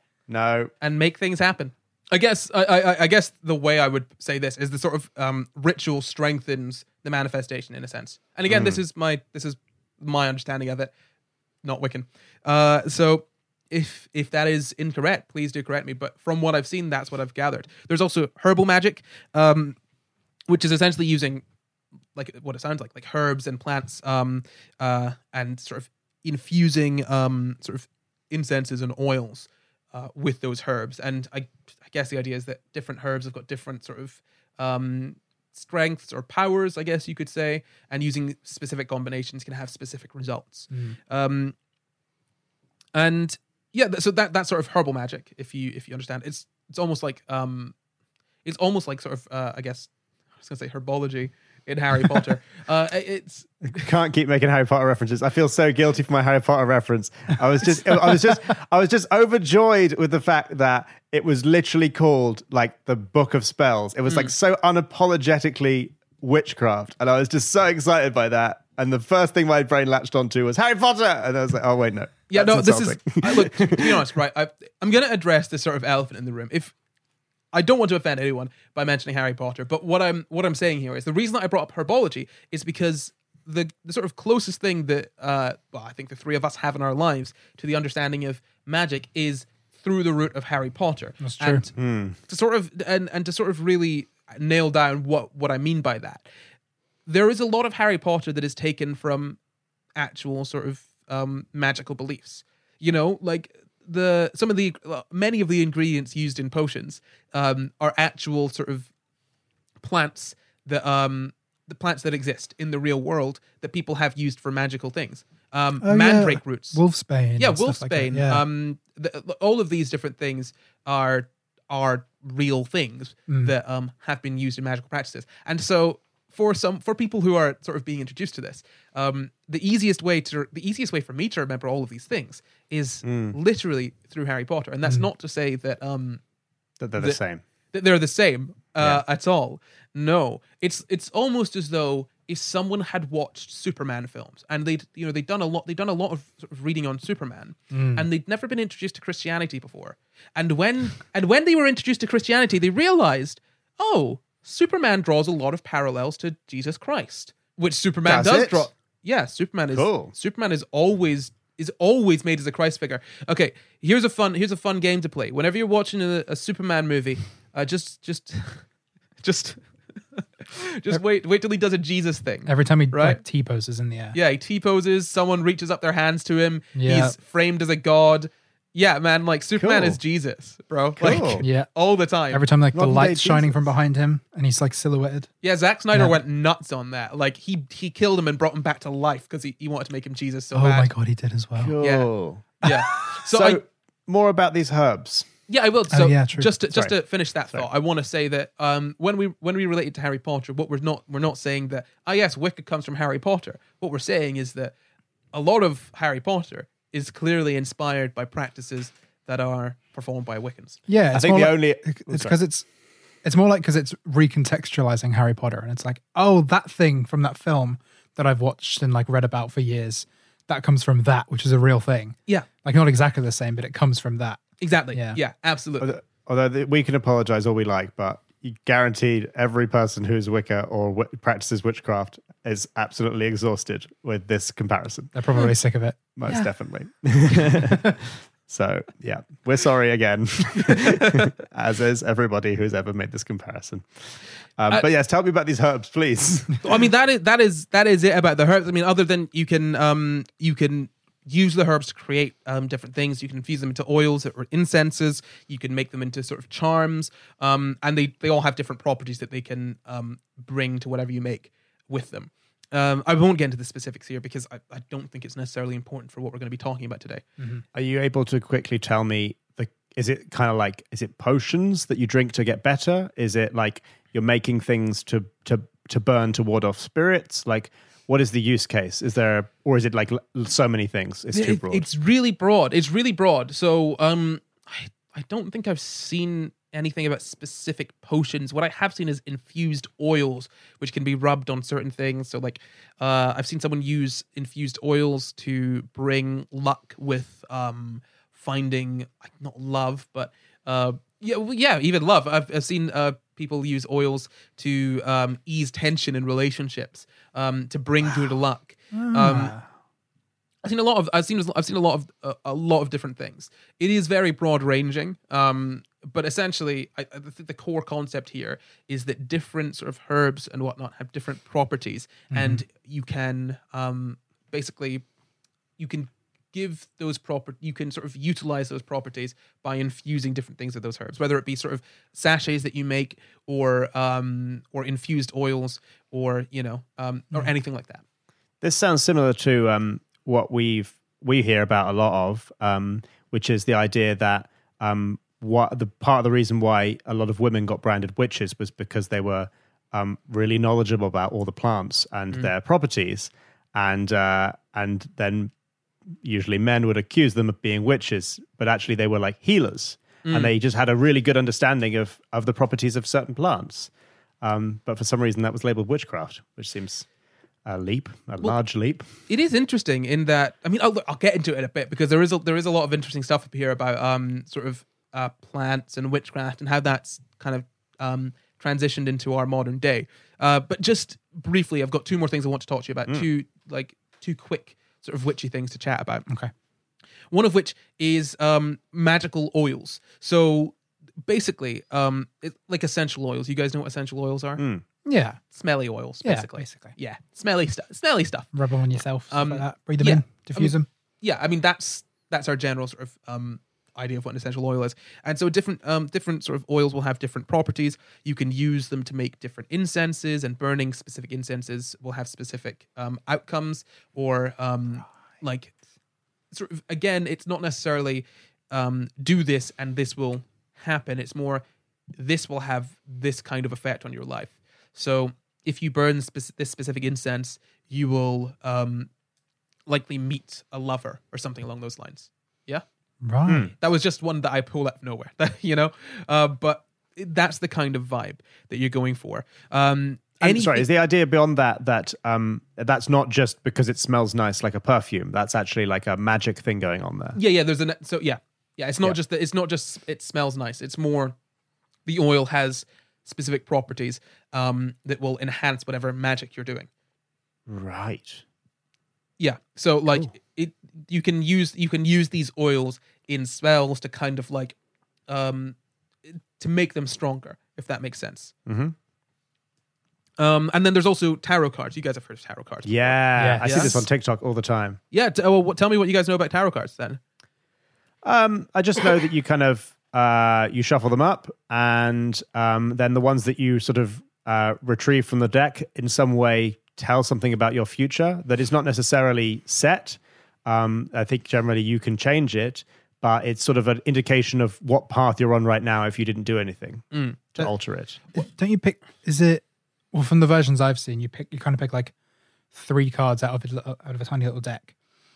No, and make things happen. I guess I, I, I guess the way I would say this is the sort of um, ritual strengthens the manifestation in a sense. And again, this is my this is my understanding of it, not Wiccan. Uh, so if if that is incorrect, please do correct me. But from what I've seen, that's what I've gathered. There's also herbal magic, um, which is essentially using like what it sounds like, like herbs and plants, um, uh, and sort of infusing um, sort of incenses and oils uh, with those herbs. And I, I guess the idea is that different herbs have got different sort of um, strengths or powers, I guess you could say, and using specific combinations can have specific results. Um, and yeah, th- so that that's sort of herbal magic. If you if you understand, it's it's almost like um, it's almost like sort of uh, I guess I was gonna say herbology in Harry Potter. Uh, it's Can't keep making Harry Potter references. I feel so guilty for my Harry Potter reference. I was just, I was just, I was just overjoyed with the fact that it was literally called like the Book of Spells. It was like so unapologetically witchcraft, and I was just so excited by that. And the first thing my brain latched onto was Harry Potter, and I was like, oh wait, no. yeah, no, That's this is insulting. I, look. To be honest, right? I, I'm gonna address this sort of elephant in the room. If I don't want to offend anyone by mentioning Harry Potter, but what I'm what I'm saying here is the reason that I brought up herbology is because the, the sort of closest thing that uh, well, I think the three of us have in our lives to the understanding of magic is through the route of Harry Potter. That's true. And to sort of and, and to sort of really nail down what, what I mean by that, there is a lot of Harry Potter that is taken from actual sort of um, magical beliefs. You know, like the some of the well, many of the ingredients used in potions um, are actual sort of plants that um the plants that exist in the real world that people have used for magical things. Um, Oh, mandrake yeah. roots. Wolfsbane. Yeah, and stuff like that, wolfsbane. yeah. Um, the, all of these different things are are real things Mm. that um have been used in magical practices. And so for some for people who are sort of being introduced to this, um, the easiest way to the easiest way for me to remember all of these things is literally through Harry Potter. And that's not to say that um That they're the, the- same. that they're the same uh, at all. No, it's it's almost as though if someone had watched Superman films and they'd you know they'd done a lot they'd done a lot of, sort of reading on Superman and they'd never been introduced to Christianity before, and when and when they were introduced to Christianity, they realized, oh, Superman draws a lot of parallels to Jesus Christ, which Superman Does does it? draw. Yeah, Superman is Cool. Superman is always is always made as a Christ figure. Okay, here's a fun here's a fun game to play. Whenever you're watching a, a Superman movie, uh, just just just just wait wait till he does a Jesus thing. Every time he Right. like T poses in the air. Yeah, he T poses. Someone reaches up their hands to him. Yeah. He's framed as a god. Yeah, man, like Superman Cool. is Jesus, bro. Cool. Like Yeah. all the time. Every time like the Modern day light's shining Jesus. from behind him and he's like silhouetted. Yeah, Zack Snyder Yeah. went nuts on that. Like he he killed him and brought him back to life because he, he wanted to make him Jesus so Oh bad. my god, he did as well. Cool. Yeah. So, So, I, more about these herbs. yeah, I will. So yeah, true. just to, just Sorry. to finish that Sorry. thought, I want to say that um, when we when we relate it to Harry Potter, what we're not we're not saying that ah yes, Wicca comes from Harry Potter. What we're saying is that a lot of Harry Potter is clearly inspired by practices that are performed by Wiccans. Yeah, I it's think more the like- only. it's because it's it's more like because it's recontextualizing Harry Potter, and it's like, oh, that thing from that film that I've watched and like read about for years, that comes from that, which is a real thing. Yeah, Like not exactly the same, but it comes from that. exactly. Yeah, Yeah. absolutely. Although, although th- we can apologize all we like, but you guaranteed every person who's Wicca or w- practices witchcraft is absolutely exhausted with this comparison. They're probably sick of it. Most definitely. So, yeah, we're sorry again, as is everybody who's ever made this comparison. Um, Uh, but yes, tell me about these herbs, please. I mean that is that is that is it about the herbs. I mean, other than you can um you can use the herbs to create um different things. You can infuse them into oils or incenses. You can make them into sort of charms. Um, and they they all have different properties that they can um bring to whatever you make with them. Um, I won't get into the specifics here because I, I don't think it's necessarily important for what we're going to be talking about today. Are you able to quickly tell me, the? is it kind of like, is it potions that you drink to get better? Is it like you're making things to to to burn to ward off spirits? Like, what is the use case? Is there, or is it like l- so many things? It's too It- broad. It's really broad. It's really broad. So um, I, I don't think I've seen anything about specific potions. What I have seen is infused oils, which can be rubbed on certain things. So like uh, I've seen someone use infused oils to bring luck with um, finding, like, not love, but uh, yeah, well, yeah, even love. I've, I've seen uh, people use oils to um, ease tension in relationships, um, to bring good luck. Um, I've seen a lot of I've seen I've seen a lot of uh, a lot of different things. It is very broad ranging, um, but essentially, I, I think the core concept here is that different sort of herbs and whatnot have different properties, and you can um, basically you can give those proper you can sort of utilize those properties by infusing different things with those herbs, whether it be sort of sachets that you make or um, or infused oils or you know um, or anything like that. This sounds similar to um, what we've we hear about a lot of, um, which is the idea that um, what the part of the reason why a lot of women got branded witches was because they were um, really knowledgeable about all the plants and mm. their properties, and uh, and then usually men would accuse them of being witches, but actually they were like healers, mm. and they just had a really good understanding of of the properties of certain plants. Um, but for some reason, that was labeled witchcraft, which seems a leap, a well, large leap. It is interesting in that, I mean, I'll, I'll get into it in a bit because there is a, there is a lot of interesting stuff up here about um, sort of uh, plants and witchcraft and how that's kind of um, transitioned into our modern day. Uh, but just briefly, I've got two more things I want to talk to you about. Mm. Two like two quick sort of witchy things to chat about. Okay. One of which is um, magical oils. So basically, um, it, like essential oils. You guys know what essential oils are? Mm. Yeah. Smelly oils, Yeah, basically. basically. Yeah, smelly stuff. Smelly stuff. Rub them on yourself, stuff Um, like that. Breathe them yeah. in, diffuse I mean, them. Yeah, I mean that's that's our general sort of um, idea of what an essential oil is. And so different um, different sort of oils will have different properties. You can use them to make different incenses, and burning specific incenses will have specific um, outcomes. Or um, like sort of again, it's not necessarily um, do this and this will happen. It's more this will have this kind of effect on your life. So if you burn spe- this specific incense, you will um, likely meet a lover or something along those lines. Yeah? Right. Mm. That was just one that I pulled out of nowhere, you know? Uh, but that's the kind of vibe that you're going for. Um, And anything- sorry, is the idea beyond that that um, that's not just because it smells nice like a perfume? That's actually like a magic thing going on there. Yeah, yeah, there's an... So, yeah. Yeah, it's not Yeah. just that it's not just it smells nice. It's more the oil has specific properties um, that will enhance whatever magic you're doing. Right. Yeah. So like Cool. it you can use you can use these oils in spells to kind of like um to make them stronger, if that makes sense. Mm-hmm. Um and then there's also tarot cards. You guys have heard of tarot cards. before. Yeah, Yeah. I see Yes. this on TikTok all the time. Yeah, t- oh, well, what- tell me what you guys know about tarot cards then. Um, I just know that you kind of uh, you shuffle them up, and um, then the ones that you sort of uh, retrieve from the deck in some way tell something about your future that is not necessarily set. Um, I think generally you can change it, but it's sort of an indication of what path you're on right now if you didn't do anything Mm. to Uh, alter it. Don't you pick? Is it? Well, from the versions I've seen, you pick. You kind of pick like three cards out of a, little- out of a tiny little deck,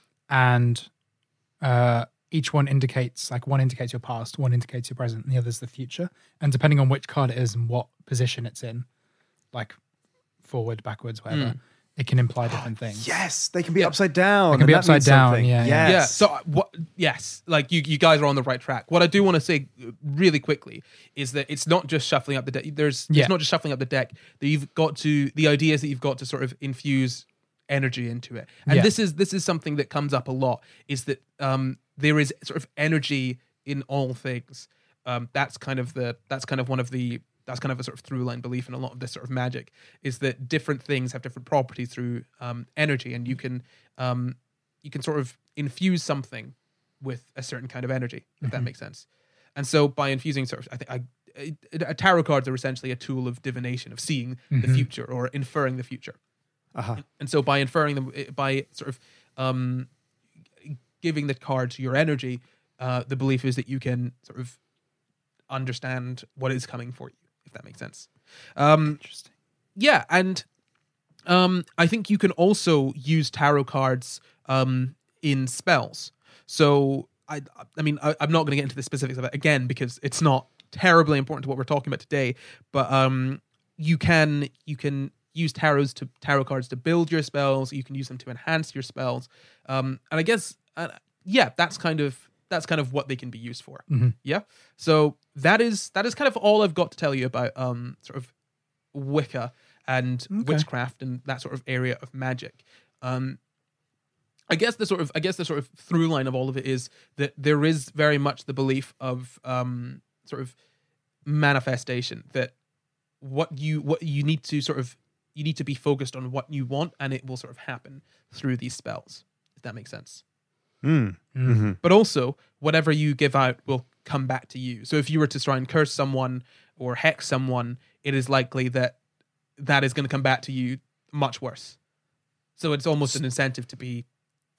and uh, each one indicates like one indicates your past, one indicates your present, and the other's the future. And depending on which card it is and what position it's in, like forward, backwards, whatever, Mm. it can imply different things. Yes, they can be upside down. They can and be that upside means down, something. yeah, yeah. Yes. Yeah. So uh, what? Yes, like you, you guys are on the right track. What I do want to say uh, really quickly is that it's not just shuffling up the deck. There's Yeah. it's not just shuffling up the deck. That you've got to the idea is that you've got to sort of infuse energy into it. And Yeah. this is this is something that comes up a lot. Is that um, there is sort of energy in all things. Um, that's kind of the that's kind of one of the that's kind of a sort of through line belief in a lot of this sort of magic is that different things have different properties through um, energy, and you can um, you can sort of infuse something with a certain kind of energy, if that makes sense. And so by infusing sort of, I think I, a tarot cards are essentially a tool of divination, of seeing the Mhm. future or inferring the future. Uh-huh. And so by inferring them, by sort of um, giving the cards your energy, uh, the belief is that you can sort of understand what is coming for you, if that makes sense. Um, Interesting. yeah, and um, I think you can also use tarot cards um, in spells. So I, I mean, I, I'm not going to get into the specifics of it again because it's not terribly important to what we're talking about today. But um, you can you can use tarots to tarot cards to build your spells. You can use them to enhance your spells. Um, and I guess uh, yeah, that's kind of that's kind of what they can be used for. Mhm. Yeah. So that is that is kind of all I've got to tell you about um, sort of Wicca and Okay. witchcraft and that sort of area of magic. Um, I guess the sort of I guess the sort of through line of all of it is that there is very much the belief of um, sort of manifestation, that what you what you need to sort of you need to be focused on what you want, and it will sort of happen through these spells, if that makes sense. Mm. Mm-hmm. But also, whatever you give out will come back to you. So if you were to try and curse someone or hex someone, it is likely that that is going to come back to you much worse. So it's almost an incentive to be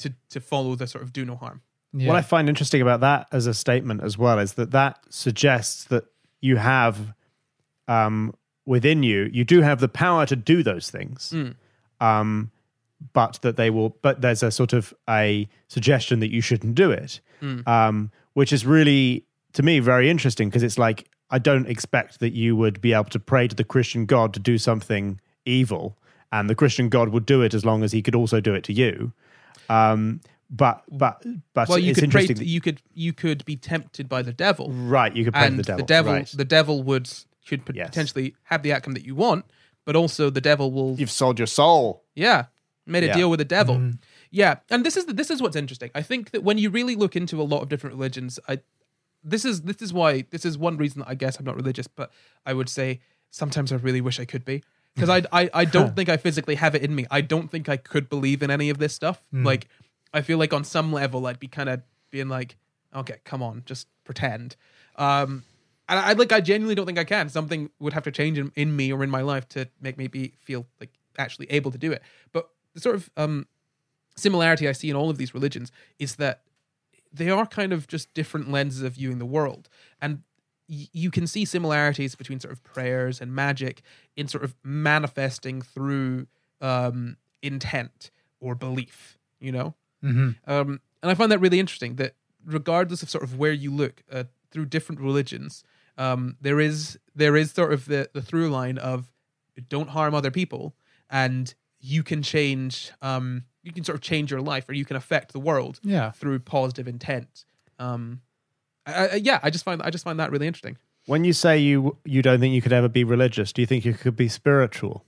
to to follow the sort of do no harm. Yeah. What I find interesting about that as a statement as well is that that suggests that you have um, within you, you do have the power to do those things, Mm. um, but that they will. But there's a sort of a suggestion that you shouldn't do it, Mm. um, which is really to me very interesting because it's like I don't expect that you would be able to pray to the Christian God to do something evil, and the Christian God would do it as long as he could also do it to you. Um, But but but Well, you it's could pray. interesting. To, you could you could be tempted by the devil, right, you could pray and to the devil. the devil right. the devil would should Yes. potentially have the outcome that you want, but also the devil will You've sold your soul. yeah made a Yeah. deal with the devil. Yeah, and this is the, this is what's interesting. I think that when you really look into a lot of different religions, I this is this is why this is one reason that I guess I'm not religious, but I would say sometimes I really wish I could be. Because I, I I don't think I physically have it in me. I don't think I could believe in any of this stuff. Like, I feel like on some level I'd be kind of being like, okay, come on, just pretend. Um, and I like I genuinely don't think I can. Something would have to change in, in me or in my life to make me be feel like actually able to do it. But the sort of um, similarity I see in all of these religions is that they are kind of just different lenses of viewing the world, and you can see similarities between sort of prayers and magic in sort of manifesting through um, intent or belief, you know? Mm-hmm. Um, and I find that really interesting that regardless of sort of where you look uh, through different religions, um, there is there is sort of the, the through line of don't harm other people, and you can change, um, you can sort of change your life, or you can affect the world Yeah. through positive intent. Um, I, I, yeah, I just find I just find that really interesting. When you say you you don't think you could ever be religious, do you think you could be spiritual?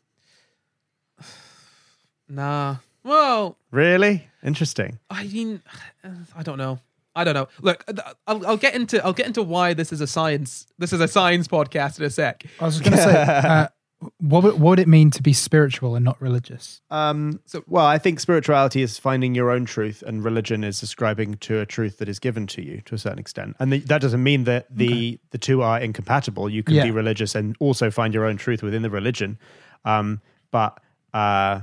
Nah. Well, Really? Interesting. I mean, I don't know. I don't know. Look, I'll, I'll get into I'll get into why this is a science this is a science podcast in a sec. I was going to say, uh, what would, what would it mean to be spiritual and not religious? Um, So- well, I think spirituality is finding your own truth, and religion is ascribing to a truth that is given to you to a certain extent. And the, that doesn't mean that the the two are incompatible. You can Yeah. be religious and also find your own truth within the religion. Um, but uh,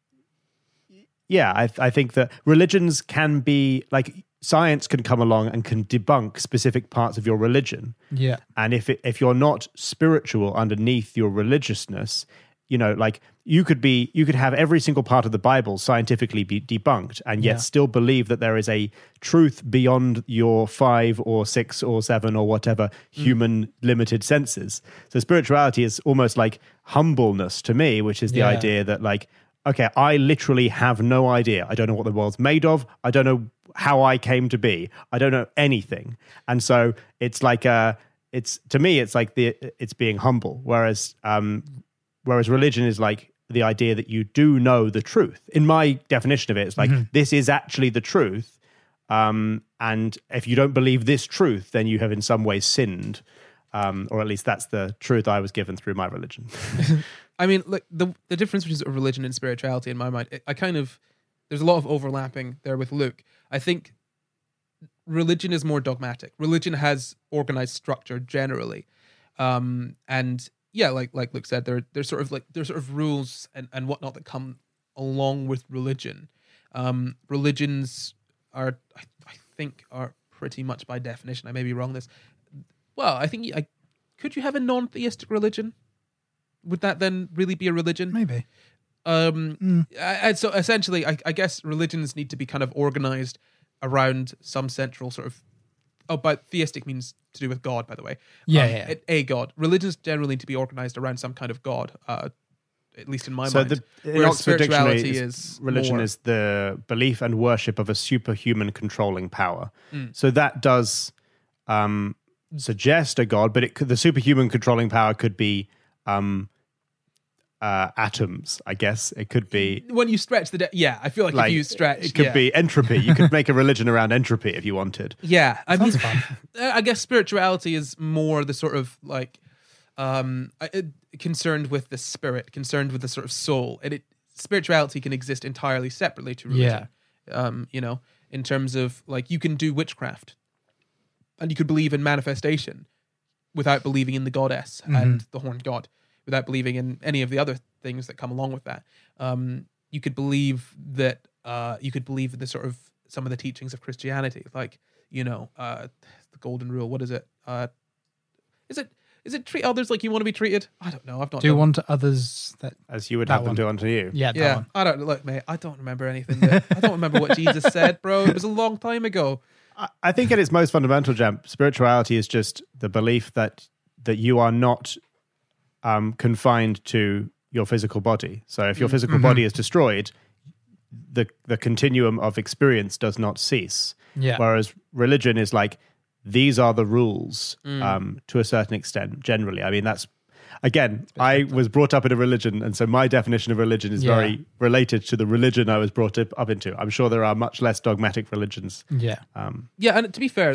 yeah, I, I think that religions can be like science can come along and can debunk specific parts of your religion. Yeah. And if it, if you're not spiritual underneath your religiousness, you know, like you could be, you could have every single part of the Bible scientifically be debunked, and yet Yeah. still believe that there is a truth beyond your five or six or seven or whatever human limited senses. So spirituality is almost like humbleness to me, which is the Yeah. idea that like, okay, I literally have no idea. I don't know what the world's made of. I don't know how I came to be. I don't know anything. And so it's like uh it's to me it's like the it's being humble, whereas um whereas religion is like the idea that you do know the truth. In my definition of it, it's like this is actually the truth. Um and if you don't believe this truth, then you have in some way sinned. Um or at least that's the truth I was given through my religion. I mean, look, the the difference between sort of religion and spirituality in my mind, I kind of there's a lot of overlapping there with Luke. I think religion is more dogmatic. Religion has organized structure generally, um, and yeah, like like Luke said, there there's sort of like there's sort of rules and, and whatnot that come along with religion. Um, religions are, I, I think, are pretty much by definition. I may be wrong. This, well, I think I could you have a non-theistic religion? Would that then really be a religion? Maybe. Um, Mm. and so essentially, I, I guess religions need to be kind of organized around some central sort of. Oh, but theistic means to do with God, by the way. Yeah, Um, yeah. A, a God. Religions generally need to be organized around some kind of God. Uh, at least in my So mind. the in Whereas Oxford Dictionary, spirituality is, is religion more- is the belief and worship of a superhuman controlling power. Mm. So that does um, suggest a god, but it could, the superhuman controlling power could be um, uh, atoms. I guess it could be when you stretch the de- yeah, I feel like, like if you stretch, It could yeah. be entropy. You could make a religion around entropy if you wanted. Yeah, I mean, Sounds fun. I guess spirituality is more the sort of like um I- it, concerned with the spirit, concerned with the sort of soul, and it spirituality can exist entirely separately to religion. Um, you know, in terms of like you can do witchcraft, and you could believe in manifestation without believing in the goddess and the horned god, without believing in any of the other things that come along with that. Um, you could believe that uh, you could believe in the sort of some of the teachings of Christianity, like you know, uh, the golden rule. What is it? Uh, is it is it treat others like you want to be treated? I don't know. I've not Do done- unto others that. As you would That have them one. do unto you. Yeah, that Yeah, one. I don't look, mate. I don't remember anything. That, I don't remember what Jesus said, bro. It was a long time ago. I- I think at its most fundamental, Jam, spirituality is just the belief that that you are not um, confined to your physical body. So if your physical body is destroyed, the the continuum of experience does not cease. Yeah. Whereas religion is like, these are the rules um, to a certain extent, generally. I mean, that's, again, I was brought up in a religion, and so my definition of religion is Yeah. very related to the religion I was brought up, up into. I'm sure there are much less dogmatic religions. Yeah. Yeah, and to be fair,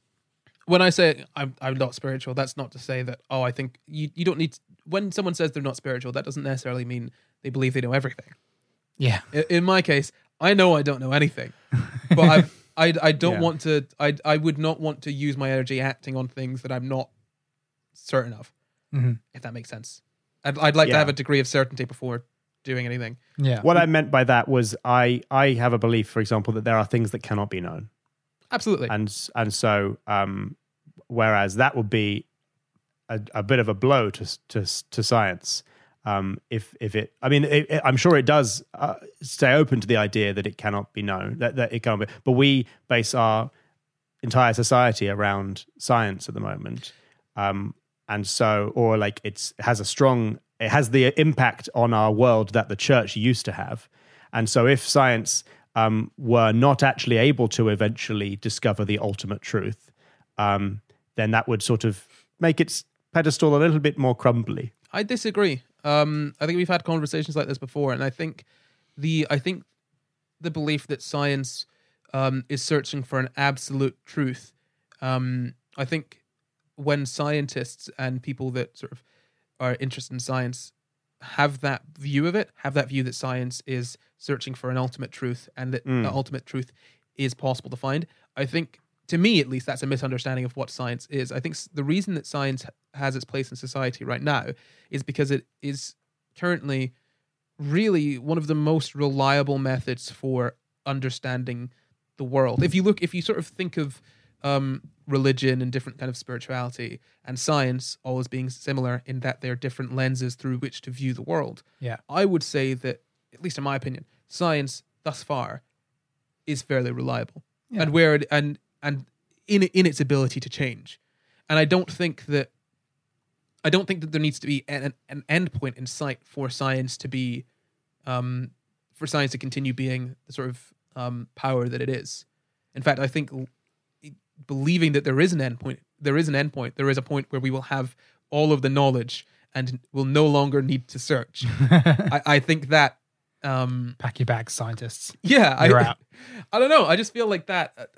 when I say I'm I'm not spiritual, that's not to say that oh I think you you don't need to, when someone says they're not spiritual, that doesn't necessarily mean they believe they know everything. Yeah. In, in my case, I know I don't know anything, but I've, I I don't Yeah. want to. I I would not want to use my energy acting on things that I'm not certain of. Mm-hmm. If that makes sense, I'd I'd like to Yeah. have a degree of certainty before doing anything. Yeah. What I meant by that was I I have a belief, for example, that there are things that cannot be known. Absolutely. And and so um, whereas that would be a, a bit of a blow to to to science. Um, if if it, I mean, it, it, I'm sure it does uh, stay open to the idea that it cannot be known, that, that it cannot be. But we base our entire society around science at the moment, um, and so, or like it's it has a strong, it has the impact on our world that the church used to have, and so if science um, were not actually able to eventually discover the ultimate truth, um, then that would sort of make its pedestal a little bit more crumbly. I disagree. Um, I think we've had conversations like this before, and I think the I think the belief that science um, is searching for an absolute truth. Um, I think when scientists and people that sort of are interested in science have that view of it, have that view that science is searching for an ultimate truth, and that Mm. the ultimate truth is possible to find. I think, to me at least, that's a misunderstanding of what science is. I think s- the reason that science has its place in society right now is because it is currently really one of the most reliable methods for understanding the world. If you look, if you sort of think of um, religion and different kind of spirituality and science always being similar in that they're different lenses through which to view the world, Yeah. I would say that, at least in my opinion, science thus far is fairly reliable, Yeah. and where it, and and in in its ability to change. And I don't think that I don't think that there needs to be an an end point in sight for science to be um for science to continue being the sort of um power that it is. In fact, I think l- believing that there is an end point, there is an end point, there is a point where we will have all of the knowledge and will no longer need to search. I, I think that um Pack your bags, scientists. yeah, You're I, out. I don't know. I just feel like that. Uh,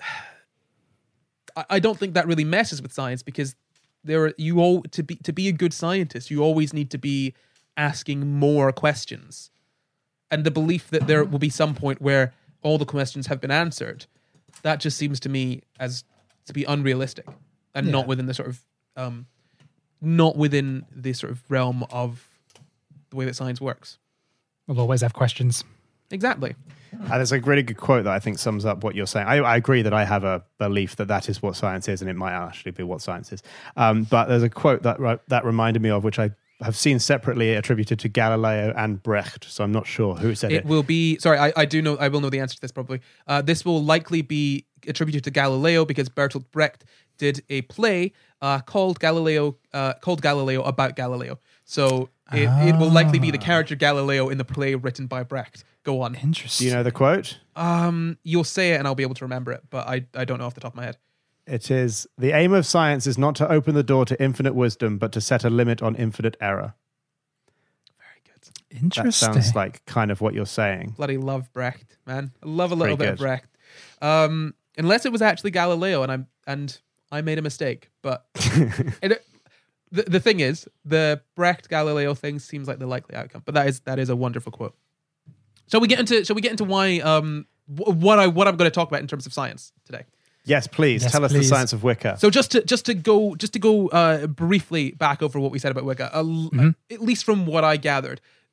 I, I don't think that really messes with science, because there are, you all to be to be a good scientist, you always need to be asking more questions, and the belief that there will be some point where all the questions have been answered, that just seems to me as to be unrealistic and Yeah. not within the sort of um, not within the sort of realm of the way that science works. We'll always have questions. Exactly. Uh, there's a really good quote that I think sums up what you're saying. I, I agree that I have a belief that that is what science is, and it might actually be what science is. Um, but there's a quote that ri- that reminded me of, which I have seen separately attributed to Galileo and Brecht, so I'm not sure who said it. It will be, sorry, I, I do know, I will know the answer to this probably. Uh, this will likely be attributed to Galileo, because Bertolt Brecht did a play uh, called Galileo, uh, called Galileo about Galileo. So it, it will likely be the character Galileo in the play written by Brecht. Go on. Do Interesting. you know the quote? Um, you'll say it and I'll be able to remember it, but I, I don't know off the top of my head. It is, the aim of science is not to open the door to infinite wisdom, but to set a limit on infinite error. Very good. That Interesting. sounds like kind of what you're saying. Bloody love Brecht, man. I love a little Pretty bit of good. Brecht. Um, unless it was actually Galileo and I'm and I made a mistake. But it, the the thing is, the Brecht Galileo thing seems like the likely outcome. But that is that is a wonderful quote. Shall we get into shall we get into why um wh- what I what I'm going to talk about in terms of science today? Yes, please, Yes, tell us the please. science of Wicca. So just to just to go just to go uh, briefly back over what we said about Wicca, uh, at least from what I gathered,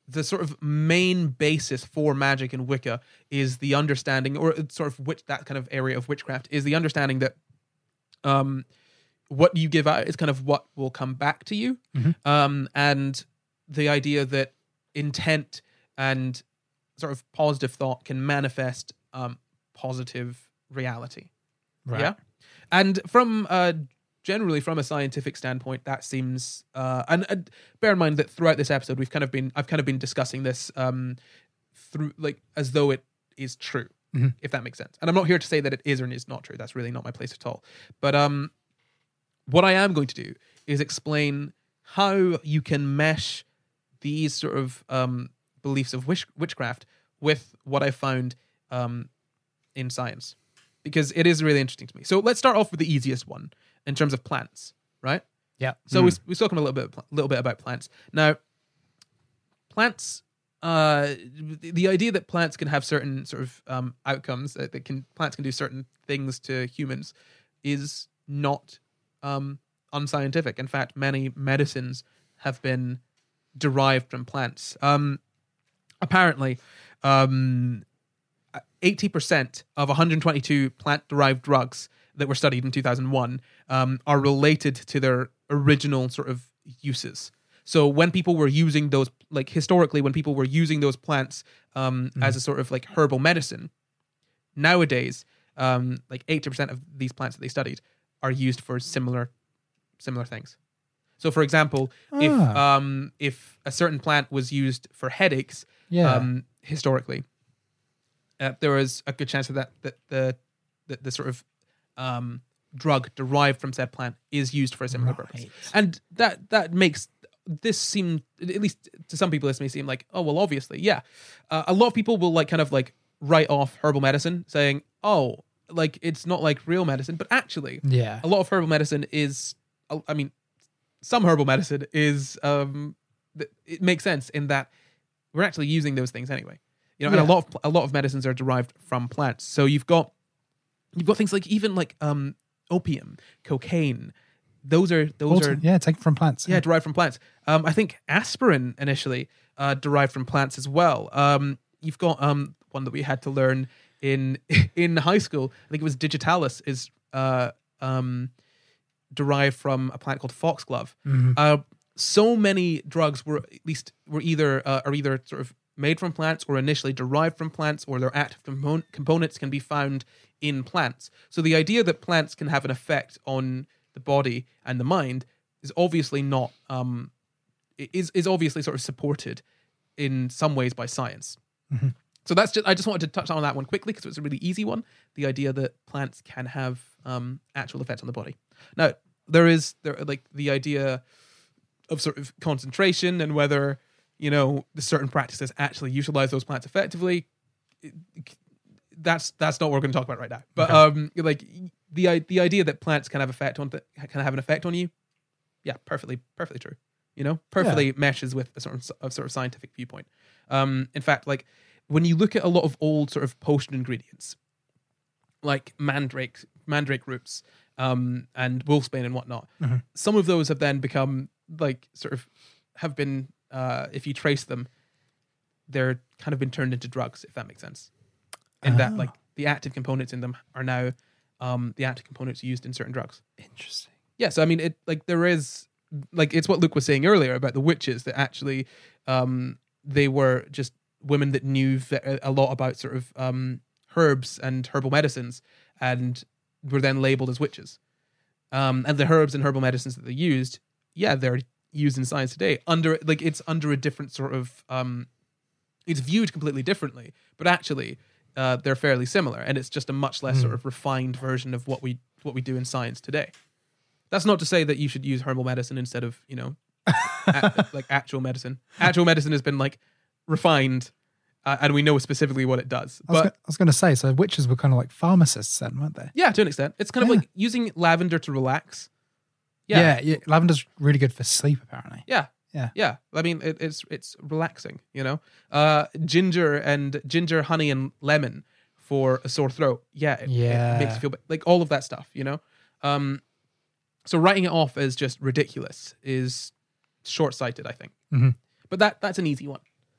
the sort of main basis for magic in Wicca is the understanding, or sort of which that kind of area of witchcraft is the understanding that um, what you give out is kind of what will come back to you, Mhm. um, and the idea that intent and sort of positive thought can manifest um, positive reality. Right. Yeah, and from uh, generally from a scientific standpoint, that seems. Uh, and, and bear in mind that throughout this episode, we've kind of been I've kind of been discussing this um, through like as though it is true, Mhm. if that makes sense. And I'm not here to say that it is or is not true. That's really not my place at all. But um, what I am going to do is explain how you can mesh these sort of um, beliefs of witch- witchcraft with what I found um, in science, because it is really interesting to me. So let's start off with the easiest one in terms of plants, right? Yeah. So we we've spoken a little bit, little bit about plants. Now, plants, uh, the, the idea that plants can have certain sort of um, outcomes, that they can plants can do certain things to humans, is not um, unscientific. In fact, many medicines have been derived from plants. Um, apparently, um, eighty percent of one hundred twenty-two plant-derived drugs that were studied in two thousand one um, are related to their original sort of uses. So when people were using those, like historically, when people were using those plants um, as a sort of like herbal medicine, nowadays, um, like eighty percent of these plants that they studied are used for similar similar things. So, for example, if Ah. um, if a certain plant was used for headaches, Yeah. um, historically, uh, there was a good chance of that that the the, the sort of um, drug derived from said plant is used for a similar purpose, Right. and that that makes this seem, at least to some people, this may seem like, oh well, obviously, yeah. Uh, a lot of people will like kind of like write off herbal medicine, saying, oh, like it's not like real medicine, but actually, Yeah. a lot of herbal medicine is, I mean, some herbal medicine is, um, th- it makes sense in that we're actually using those things anyway. You know, and a Yeah. lot of a lot of medicines are derived from plants. So you've got you've got things like even like um, opium, cocaine. Those are those Also, are yeah, taken from plants. yeah derived from plants. Um, I think aspirin initially uh, derived from plants as well. Um, you've got um, one that we had to learn in in high school. I think it was digitalis is uh, um, derived from a plant called foxglove. Mhm. Uh, so many drugs were at least were either uh, are either sort of made from plants or initially derived from plants, or their active compon- components can be found in plants. So the idea that plants can have an effect on the body and the mind is obviously not um, is is obviously sort of supported in some ways by science. Mhm. So that's just I just wanted to touch on that one quickly because it's a really easy one. The idea that plants can have um, actual effects on the body. Now there is there like the idea of sort of concentration and whether you know the certain practices actually utilize those plants effectively. It- That's that's not what we're going to talk about right now. But um, like the i- the idea that plants can have effect on th- can have an effect on you, yeah, perfectly perfectly true. You know, perfectly meshes with a sort of a sort of scientific viewpoint. Um, in fact, like when you look at a lot of old sort of potion ingredients, like mandrake mandrake roots, um, and wolfsbane and whatnot, Mhm. some of those have then become like sort of have been uh, if you trace them, they're kind of been turned into drugs, if that makes sense. And that Oh. like the active components in them are now um, the active components used in certain drugs. Interesting. Yeah, so I mean, it like there is like it's what Luke was saying earlier about the witches that actually um, they were just women that knew ve- a lot about sort of um, herbs and herbal medicines, and were then labeled as witches. Um, and the herbs and herbal medicines that they used, yeah, they're used in science today. Under like it's under a different sort of um, it's viewed completely differently, but actually uh, they're fairly similar, and it's just a much less sort of refined version of what we what we do in science today. That's not to say that you should use herbal medicine instead of, you know, a, like actual medicine. Actual medicine has been like refined, uh, and we know specifically what it does. I was, But go- I was going to say, so witches were kind of like pharmacists then, weren't they? yeah, to an extent, it's kind of Yeah. like using lavender to relax. Yeah, yeah, yeah. Lavender's really good for sleep, apparently. yeah, Yeah. yeah. I mean, it, it's it's relaxing. You know, uh, ginger and ginger, honey, and lemon for a sore throat. Yeah, it, Yeah. it makes you feel be- like all of that stuff. You know, um, so writing it off as just ridiculous is short-sighted, I think. Mhm. But that that's an easy one.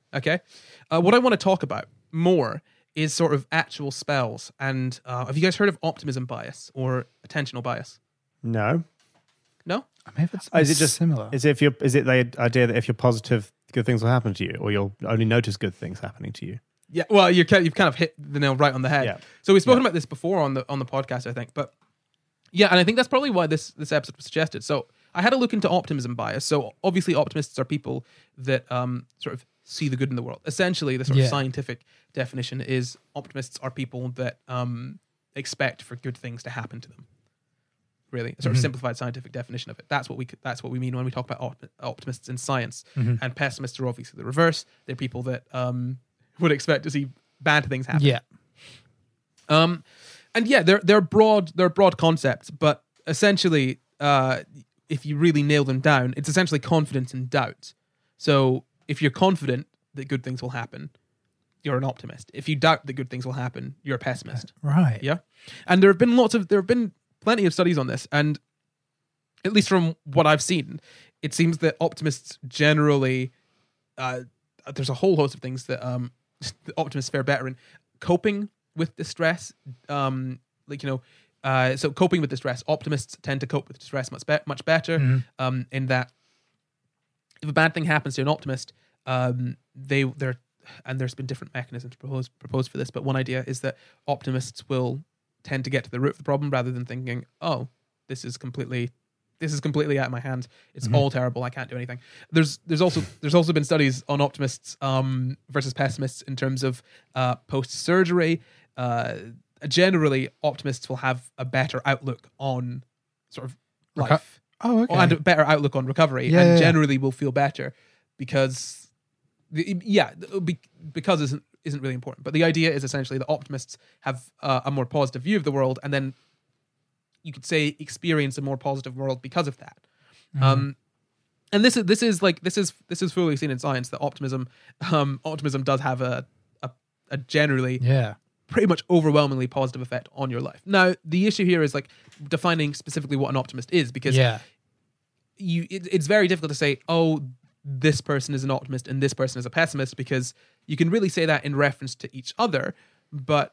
Okay. Uh, what I want to talk about more is sort of actual spells. And uh, have you guys heard of optimism bias or attentional bias? No. No? I mean, if it's Oh, is it just similar? Is it if you're? Is it the idea that if you're positive, good things will happen to you, or you'll only notice good things happening to you? Yeah. Well, you're, kind- you've kind of hit the nail right on the head. Yeah. So we've spoken Yeah. about this before on the on the podcast, I think. But yeah, and I think that's probably why this this episode was suggested. So I had a look into optimism bias. So obviously, optimists are people that um, sort of see the good in the world. Essentially, the sort Yeah. of scientific definition is optimists are people that um, expect for good things to happen to them. Really, a sort of Mhm. simplified scientific definition of it. That's what we that's what we mean when we talk about opt- optimists in science. Mhm. And pessimists are obviously the reverse. They're people that um, would expect to see bad things happen. Yeah. Um, and yeah, they're they're broad they're broad concepts, but essentially, uh, if you really nail them down, it's essentially confidence and doubt. So if you're confident that good things will happen, you're an optimist. If you doubt that good things will happen, you're a pessimist. Right. Yeah, and there have been lots of there have been plenty of studies on this, and at least from what I've seen, it seems that optimists generally uh, there's a whole host of things that um the optimists fare better in. Coping with distress, um, like you know, uh, so coping with distress, optimists tend to cope with distress much be- much better. Mhm. Um, in that, if a bad thing happens to an optimist, um, they they're and there's been different mechanisms proposed proposed for this, but one idea is that optimists will tend to get to the root of the problem rather than thinking, oh, this is completely this is completely out of my hands. It's Mhm. all terrible. I can't do anything. There's there's also there's also been studies on optimists um, versus pessimists in terms of uh, post surgery. Uh, generally, optimists will have a better outlook on sort of Reco- life Oh, okay. and a better outlook on recovery, Yeah, and yeah, yeah. generally will feel better because, the- yeah, be- because isn't isn't really important. But the idea is essentially that optimists have uh, a more positive view of the world, and then you could say experience a more positive world because of that. Mhm. Um, and this is this is like this is this is fully seen in science that optimism um, optimism does have a a, a generally yeah. pretty much overwhelmingly positive effect on your life. Now, the issue here is like defining specifically what an optimist is, because Yeah. you it, it's very difficult to say, oh, this person is an optimist and this person is a pessimist, because you can really say that in reference to each other, but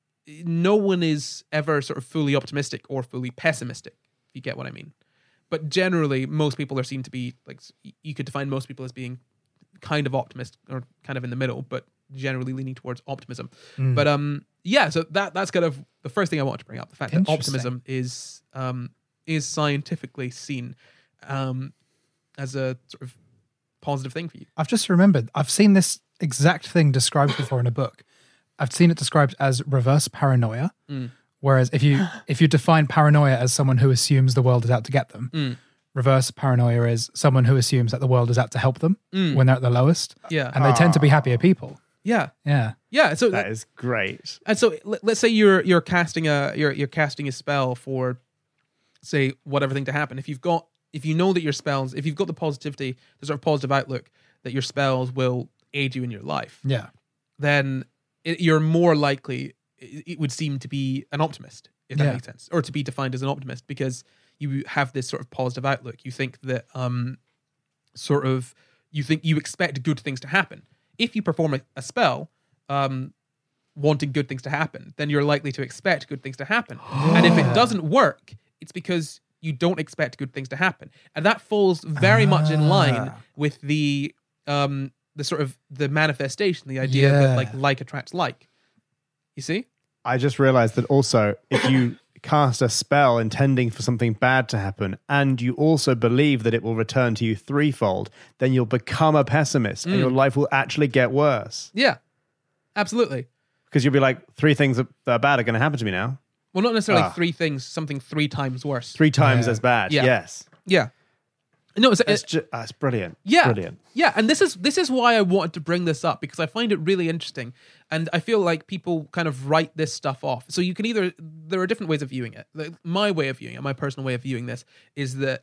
no one is ever sort of fully optimistic or fully pessimistic, if you get what I mean. But generally, most people are seen to be like, you could define most people as being kind of optimist or kind of in the middle, but generally leaning towards optimism. Mm. But um, yeah, so that that's kind of the first thing I wanted to bring up: the fact that Interesting. optimism is um is scientifically seen um as a sort of positive thing for you. I've just remembered, I've seen this exact thing described before in a book. I've seen it described as reverse paranoia. Mm. Whereas if you if you define paranoia as someone who assumes the world is out to get them, Mm. reverse paranoia is someone who assumes that the world is out to help them Mm. when they're at the lowest, Yeah, and they tend to be happier people. yeah, Yeah. yeah. So That is great. And so let, let's say you're you're casting a you're you're casting a spell for, say, whatever thing to happen. If you've got if you know that your spells, if you've got the positivity, the sort of positive outlook that your spells will aid you in your life, Yeah. then it, you're more likely, it, it would seem, to be an optimist, if that Yeah. makes sense, or to be defined as an optimist, because you have this sort of positive outlook. You think that um sort of you think you expect good things to happen. If you perform a, a spell um wanting good things to happen, then you're likely to expect good things to happen. And if it doesn't work, it's because you don't expect good things to happen. And that falls very much in line Ah. with the um the sort of the manifestation, the idea that Yeah. like like attracts like. You see? I just realized that also, if you cast a spell intending for something bad to happen, and you also believe that it will return to you threefold, then you'll become a pessimist, and Mm. your life will actually get worse. Yeah. Absolutely. Because you'll be like, three things that are bad are going to happen to me now. Well, not necessarily Ah. three things, something three times worse. Three times Yeah. as bad. Yeah. Yes. Yeah. No, it's, That's, it, ju- that's brilliant. yeah, Brilliant. yeah, and this is this is why I wanted to bring this up, because I find it really interesting, and I feel like people kind of write this stuff off. So you can either there are different ways of viewing it. Like, my way of viewing it, my personal way of viewing this, is that,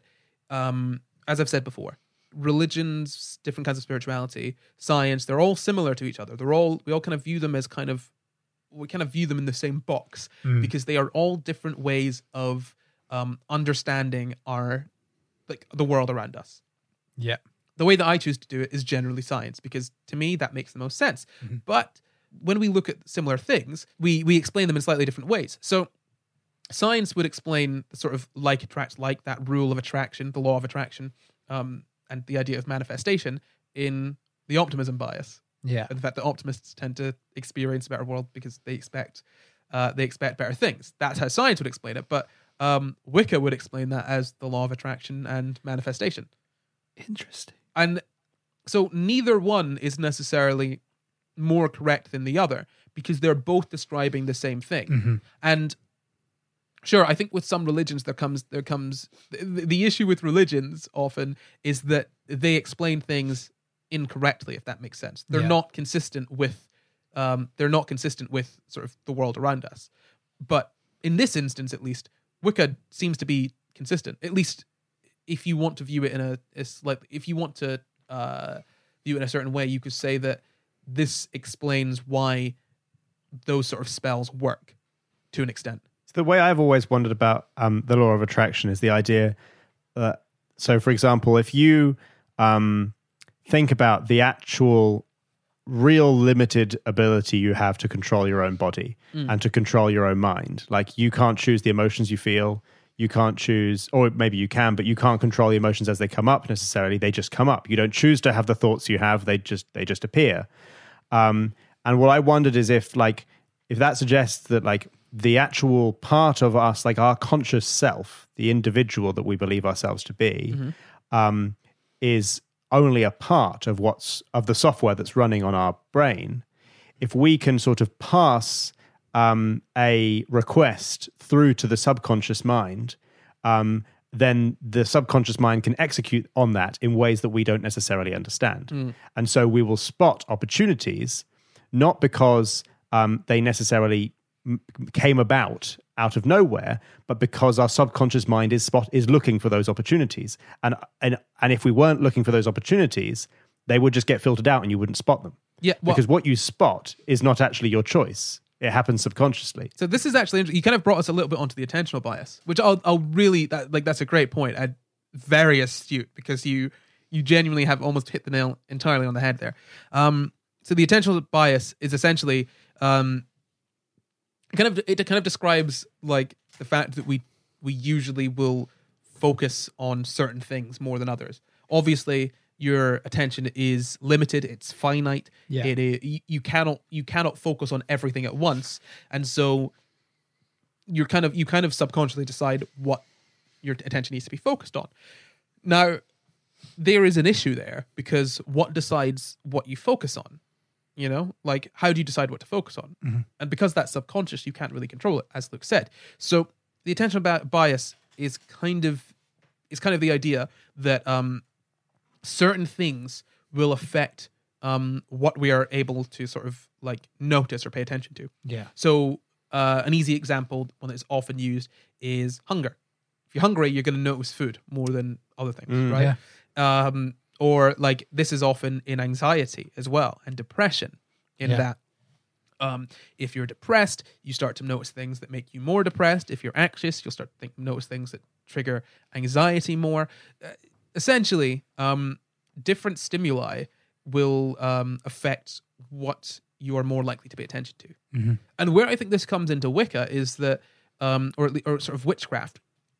um, as I've said before, religions, different kinds of spirituality, science, they're all similar to each other. They're all we all kind of view them as kind of we kind of view them in the same box Mm. because they are all different ways of um, understanding our like the world around us. Yeah. The way that I choose to do it is generally science, because to me that makes the most sense. Mm-hmm. But when we look at similar things, we we explain them in slightly different ways. So science would explain the sort of like attracts like, that rule of attraction, the law of attraction, um, and the idea of manifestation in the optimism bias. Yeah. And the fact that optimists tend to experience a better world because they expect uh, they expect better things. That's how science would explain it. But um, Wicca would explain that as the law of attraction and manifestation. Interesting. And so neither one is necessarily more correct than the other, because they're both describing the same thing. Mm-hmm. And sure, I think with some religions there comes there comes the, the issue with religions often is that they explain things incorrectly, if that makes sense. They're Yeah. not consistent with um they're not consistent with sort of the world around us. But in this instance, at least, Wicca seems to be consistent. At least if you want to view it in a, a slight, if you want to uh, view it in a certain way, you could say that this explains why those sort of spells work to an extent. So the way I've always wondered about um, the law of attraction is the idea that, so for example, if you um, think about the actual real limited ability you have to control your own body mm. and to control your own mind, like you can't choose the emotions you feel, you can't choose, or maybe you can, but you can't control the emotions as they come up necessarily. They just come up. You don't choose to have the thoughts you have. They just they just appear. Um, and what I wondered is if like if that suggests that like the actual part of us, like our conscious self, the individual that we believe ourselves to be, mm-hmm. um, is only a part of what's of the software that's running on our brain. If we can sort of pass um, a request through to the subconscious mind, um, then the subconscious mind can execute on that in ways that we don't necessarily understand. Mm. And so we will spot opportunities, not because um, they necessarily m- came about out of nowhere, but because our subconscious mind is spot is looking for those opportunities. And and and if we weren't looking for those opportunities, they would just get filtered out and you wouldn't spot them. Yeah, well, because what you spot is not actually your choice. It happens subconsciously. So this is actually interesting. You kind of brought us a little bit onto the attentional bias, which I'll I'll really that, like that's a great point and very astute, because you you genuinely have almost hit the nail entirely on the head there. Um, so the attentional bias is essentially um, kind of it kind of describes like the fact that we we usually will focus on certain things more than others. Obviously, your attention is limited; it's finite. Yeah. It is, you cannot you cannot focus on everything at once, and so you're kind of you kind of subconsciously decide what your attention needs to be focused on. Now, there is an issue there, because what decides what you focus on? You know, like how do you decide what to focus on? Mm-hmm. And because that's subconscious, you can't really control it, as Luke said. So the attentional bias is kind of is kind of the idea that um. certain things will affect um, what we are able to sort of like notice or pay attention to. Yeah. So uh, an easy example, one that's often used, is hunger. If you're hungry, you're going to notice food more than other things, Mm, right? Yeah. Um, or like this is often in anxiety as well, and depression, in Yeah. that um, if you're depressed, you start to notice things that make you more depressed. If you're anxious, you'll start to think, notice things that trigger anxiety more. Uh, Essentially, um, different stimuli will um, affect what you are more likely to pay attention to. Mm-hmm. And where I think this comes into Wicca is that, um, or, at le- or sort of witchcraft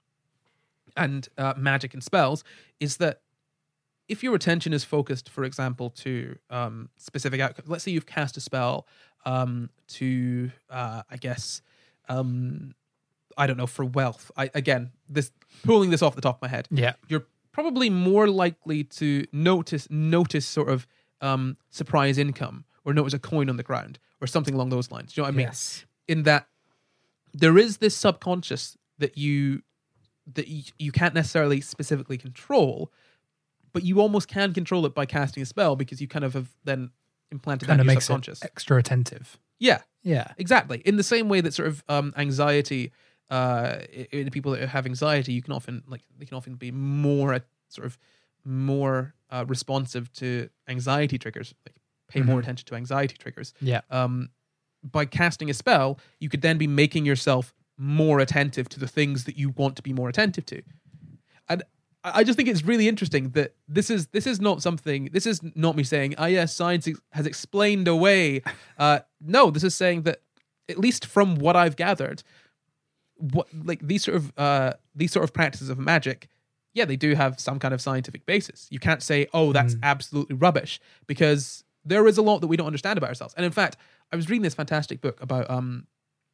and uh, magic and spells, is that if your attention is focused, for example, to um, specific outcomes, let's say you've cast a spell um, to, uh, I guess, um, I don't know, for wealth. I again, this pulling this off the top of my head. Yeah. You're probably more likely to notice notice sort of um, surprise income, or notice a coin on the ground, or something along those lines. Do you know what I mean? Yes. In that there is this subconscious that you that you, you can't necessarily specifically control, but you almost can control it by casting a spell, because you kind of have then implanted Kind that of in your makes subconscious. it extra attentive. Yeah, Yeah. exactly. In the same way that sort of um, anxiety, uh, in the people that have anxiety, you can often like they can often be more uh, sort of more uh, responsive to anxiety triggers, like pay Mm-hmm. more attention to anxiety triggers. Yeah. Um, by casting a spell, you could then be making yourself more attentive to the things that you want to be more attentive to. And I I just think it's really interesting that this is this is not something. This is not me saying, "Ah, yes, science ex- has explained away." Uh, no, this is saying that, at least from what I've gathered, what like these sort of uh, these sort of practices of magic, yeah, they do have some kind of scientific basis. You can't say, "Oh, that's absolutely rubbish," because there is a lot that we don't understand about ourselves. And in fact, I was reading this fantastic book about um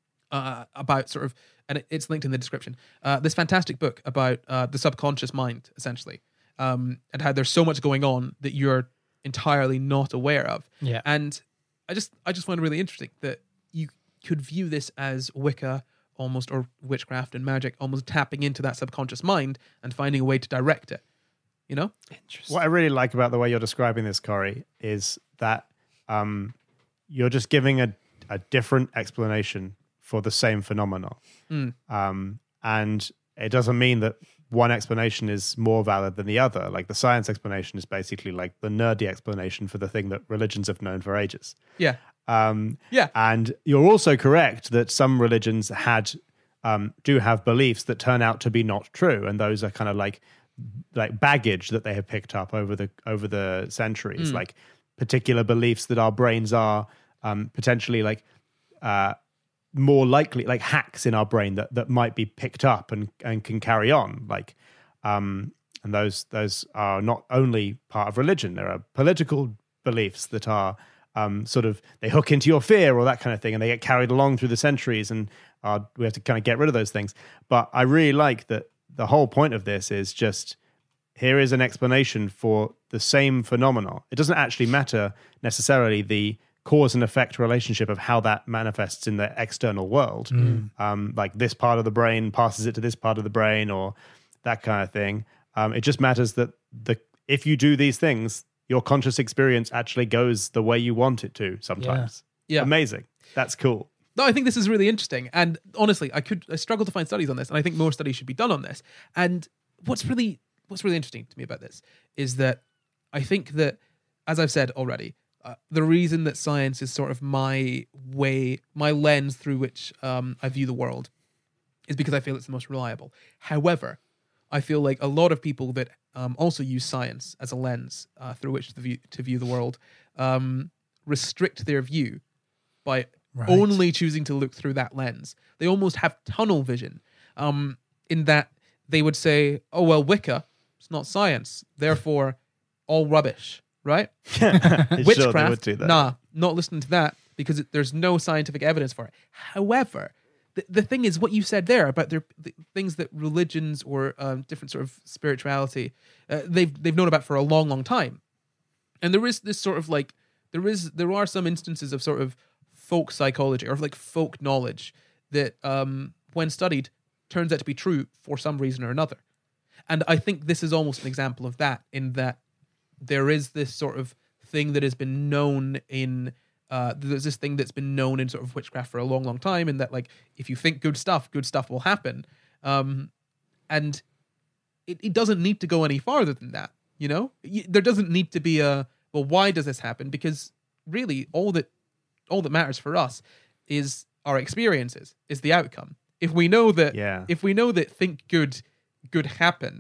uh, about sort of, and it, it's linked in the description. Uh, this fantastic book about uh, the subconscious mind, essentially, um, and how there's so much going on that you're entirely not aware of. Yeah. And I just I just find it really interesting that you could view this as Wicca almost, or witchcraft and magic, almost tapping into that subconscious mind and finding a way to direct it. You know? Interesting. What I really like about the way you're describing this, Corey, is that um, you're just giving a, a different explanation for the same phenomenon. Mm. Um, and it doesn't mean that one explanation is more valid than the other. Like the science explanation is basically like the nerdy explanation for the thing that religions have known for ages. Yeah. Um, Yeah. And you're also correct that some religions had um, do have beliefs that turn out to be not true, and those are kind of like like baggage that they have picked up over the over the centuries, Mm. like particular beliefs that our brains are um, potentially like uh, more likely, like hacks in our brain that that might be picked up and and can carry on, like. Um, and those those are not only part of religion. There are political beliefs that are um, sort of, they hook into your fear or that kind of thing, and they get carried along through the centuries, and uh, we have to kind of get rid of those things. But I really like that the whole point of this is just, here is an explanation for the same phenomenon. It doesn't actually matter necessarily the cause and effect relationship of how that manifests in the external world. Mm. Um, like this part of the brain passes it to this part of the brain, or that kind of thing. Um, it just matters that the if you do these things, your conscious experience actually goes the way you want it to sometimes. Yeah. Amazing. That's cool. No, I think this is really interesting. And honestly, I could I struggle to find studies on this, and I think more studies should be done on this. And what's really what's really interesting to me about this is that I think that, as I've said already, uh, the reason that science is sort of my way, my lens through which um, I view the world, is because I feel it's the most reliable. However, I feel like a lot of people that um, also use science as a lens uh, through which to view, to view the world um, restrict their view by Right. only choosing to look through that lens. They almost have tunnel vision um, in that they would say, oh, well, Wicca, it's not science, therefore all rubbish, right? Sure, they would Witchcraft, do that. nah, not listening to that because it, there's no scientific evidence for it. However, the, the thing is what you said there about their the things that religions or um, different sort of spirituality, uh, they've they've known about for a long, long time. And there is this sort of like, there is there are some instances of sort of folk psychology or like folk knowledge that um, when studied turns out to be true for some reason or another. And I think this is almost an example of that, in that there is this sort of thing that has been known in uh, there's this thing that's been known in sort of witchcraft for a long, long time, and that like if you think good stuff, good stuff will happen. Um, and it, it doesn't need to go any farther than that, you know? There doesn't need to be a, well, why does this happen? Because really all that all that matters for us is our experiences, is the outcome. If we know that, Yeah. if we know that think good, good happen,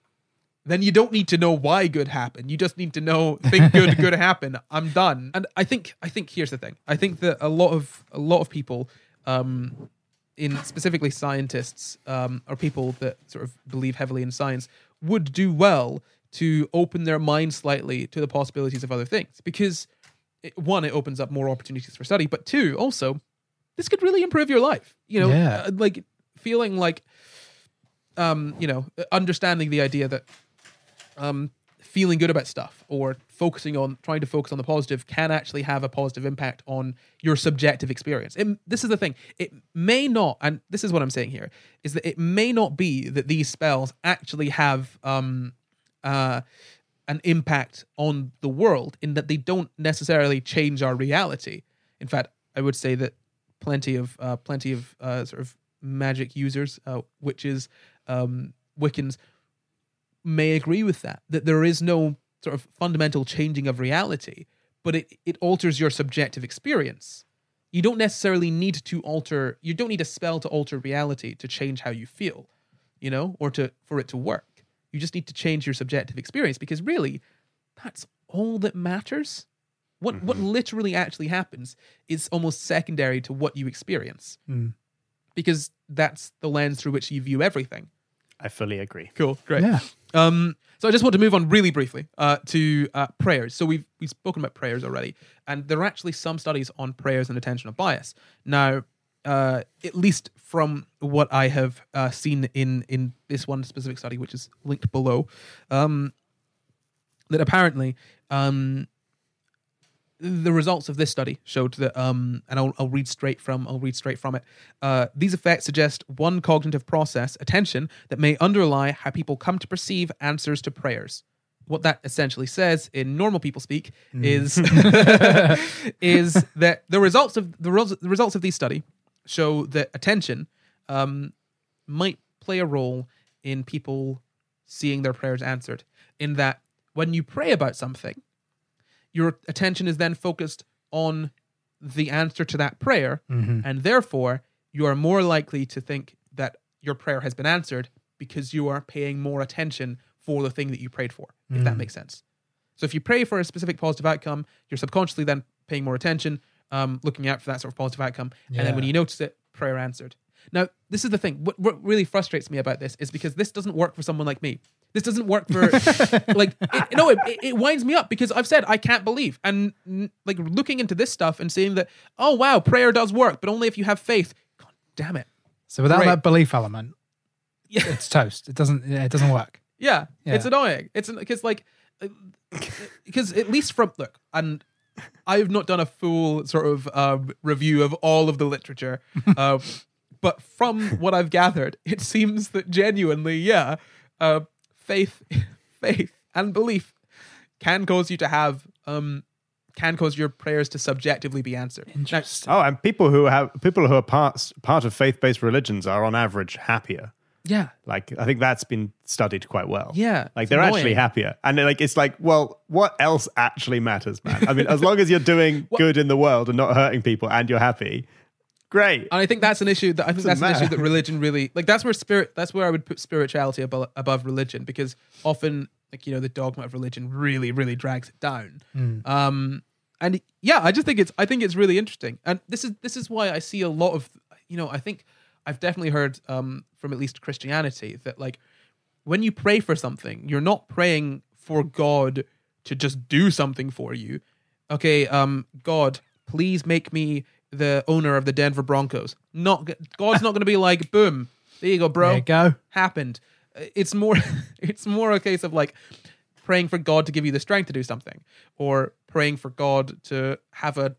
then you don't need to know why good happened. You just need to know think good, good happen. I'm done. And I think, I think here's the thing. I think that a lot of a lot of people, um, in specifically scientists, um, or people that sort of believe heavily in science, would do well to open their mind slightly to the possibilities of other things, because it, one, it opens up more opportunities for study, but two, also, this could really improve your life. You know, Yeah. uh, like feeling like, um, you know, understanding the idea that um, feeling good about stuff or focusing on, trying to focus on the positive can actually have a positive impact on your subjective experience. It, this is the thing. It may not, and this is what I'm saying here, is that it may not be that these spells actually have um, uh, an impact on the world, in that they don't necessarily change our reality. In fact, I would say that plenty of uh, plenty of uh, sort of magic users, uh, witches, um, Wiccans, may agree with that, that there is no sort of fundamental changing of reality, but it, it alters your subjective experience. You don't necessarily need to alter, you don't need a spell to alter reality to change how you feel, you know, or to for it to work. You just need to change your subjective experience, because really, that's all that matters. What mm-hmm. what literally actually happens is almost secondary to what you experience, mm. because that's the lens through which you view everything. I fully agree. Cool, great. Yeah. Um, so I just want to move on really briefly uh, to uh, prayers. So we've we've spoken about prayers already, and there are actually some studies on prayers and attentional bias. Now, uh, at least from what I have uh, seen in in this one specific study, which is linked below, um, that apparently um, the results of this study showed that, um, and I'll, I'll read straight from I'll read straight from it. Uh, these effects suggest one cognitive process, attention, that may underlie how people come to perceive answers to prayers. What that essentially says in normal people speak mm. is is that the results of the, res- the results of these study show that attention um, might play a role in people seeing their prayers answered. In that, when you pray about something, your attention is then focused on the answer to that prayer, mm-hmm. and therefore you are more likely to think that your prayer has been answered because you are paying more attention for the thing that you prayed for, if mm. that makes sense. So if you pray for a specific positive outcome, you're subconsciously then paying more attention, um, looking out for that sort of positive outcome, yeah. and then when you notice it, prayer answered. Now, this is the thing. What, what really frustrates me about this is because this doesn't work for someone like me. This doesn't work for, like, it, no, it, it winds me up because I've said I can't believe. And, like, looking into this stuff and seeing that, oh, wow, prayer does work, but only if you have faith. God damn it. So without Great. that belief element, yeah. it's toast. It doesn't, it doesn't work. Yeah, Yeah. it's annoying. It's because, like, because at least from, look, and I've not done a full sort of um, review of all of the literature, uh, but from what I've gathered, it seems that genuinely, yeah, uh, faith, faith and belief can cause you to have, um, can cause your prayers to subjectively be answered. Interesting. Oh, and people who have people who are part part of faith-based religions are on average happier. Yeah. Like, I think that's been studied quite well. Yeah. Like, it's they're annoying. actually happier. And they're like, it's like, well, what else actually matters, man? I mean, as long as you're doing Well- good in the world and not hurting people and you're happy, great. And I think that's an issue that I think that's Doesn't an issue matter. that religion really, like, that's where spirit, that's where I would put spirituality above, above religion, because often, like, you know, the dogma of religion really, really drags it down. Mm. Um, and yeah, I just think it's, I think it's really interesting. And this is, this is why I see a lot of, you know, I think I've definitely heard um, from at least Christianity that, like, when you pray for something, you're not praying for God to just do something for you. Okay, um, God, please make me the owner of the Denver Broncos. Not God's not going to be like, boom, there you go, bro. There you go. Happened. It's more, it's more a case of, like, praying for God to give you the strength to do something, or praying for God to have a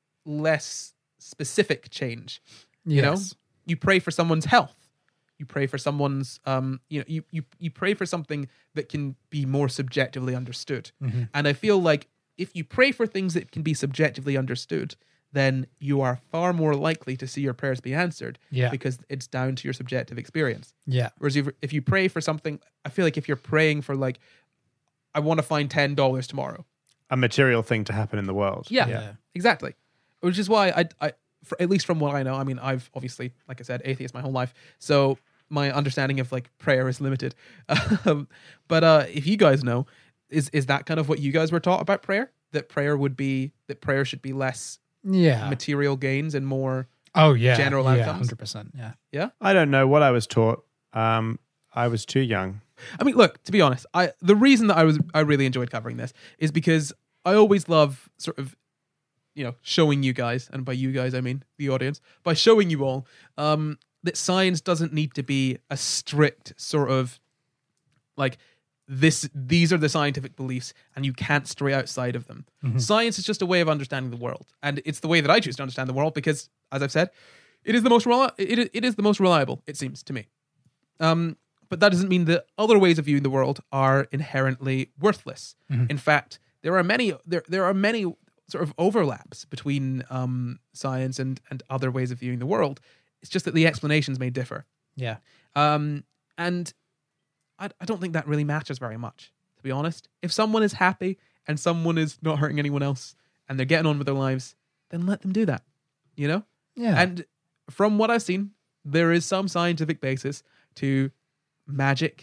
less specific change. You know, Yes. you pray for someone's health. You pray for someone's, um, you know, you you you pray for something that can be more subjectively understood. Mm-hmm. And I feel like if you pray for things that can be subjectively understood, then you are far more likely to see your prayers be answered. Yeah. Because it's down to your subjective experience. Yeah. Whereas if, if you pray for something, I feel like if you're praying for, like, I want to find ten dollars tomorrow. A material thing to happen in the world. Yeah, Yeah. exactly. Which is why I, I for, at least from what I know, I mean, I've obviously, like I said, atheist my whole life. So my understanding of, like, prayer is limited. Um, but uh, if you guys know, is is that kind of what you guys were taught about prayer? That prayer would be, that prayer should be less Yeah. material gains and more, Oh, yeah. general yeah, outcomes? one hundred percent. Yeah. yeah? I don't know what I was taught. Um, I was too young. I mean, look, to be honest, I the reason that I was I really enjoyed covering this is because I always love sort of, you know, showing you guys, and by you guys I mean the audience, by showing you all um, that science doesn't need to be a strict sort of, like, this. These are the scientific beliefs, and you can't stray outside of them. Mm-hmm. Science is just a way of understanding the world, and it's the way that I choose to understand the world because, as I've said, it is the most reli- it, it is the most reliable. It seems to me. Um, But that doesn't mean that other ways of viewing the world are inherently worthless. Mm-hmm. In fact, there are many there there are many sort of overlaps between um, science and and other ways of viewing the world. It's just that the explanations may differ. Yeah. Um, and I, I don't think that really matters very much, to be honest. If someone is happy and someone is not hurting anyone else and they're getting on with their lives, then let them do that, you know? Yeah. And from what I've seen, there is some scientific basis to magic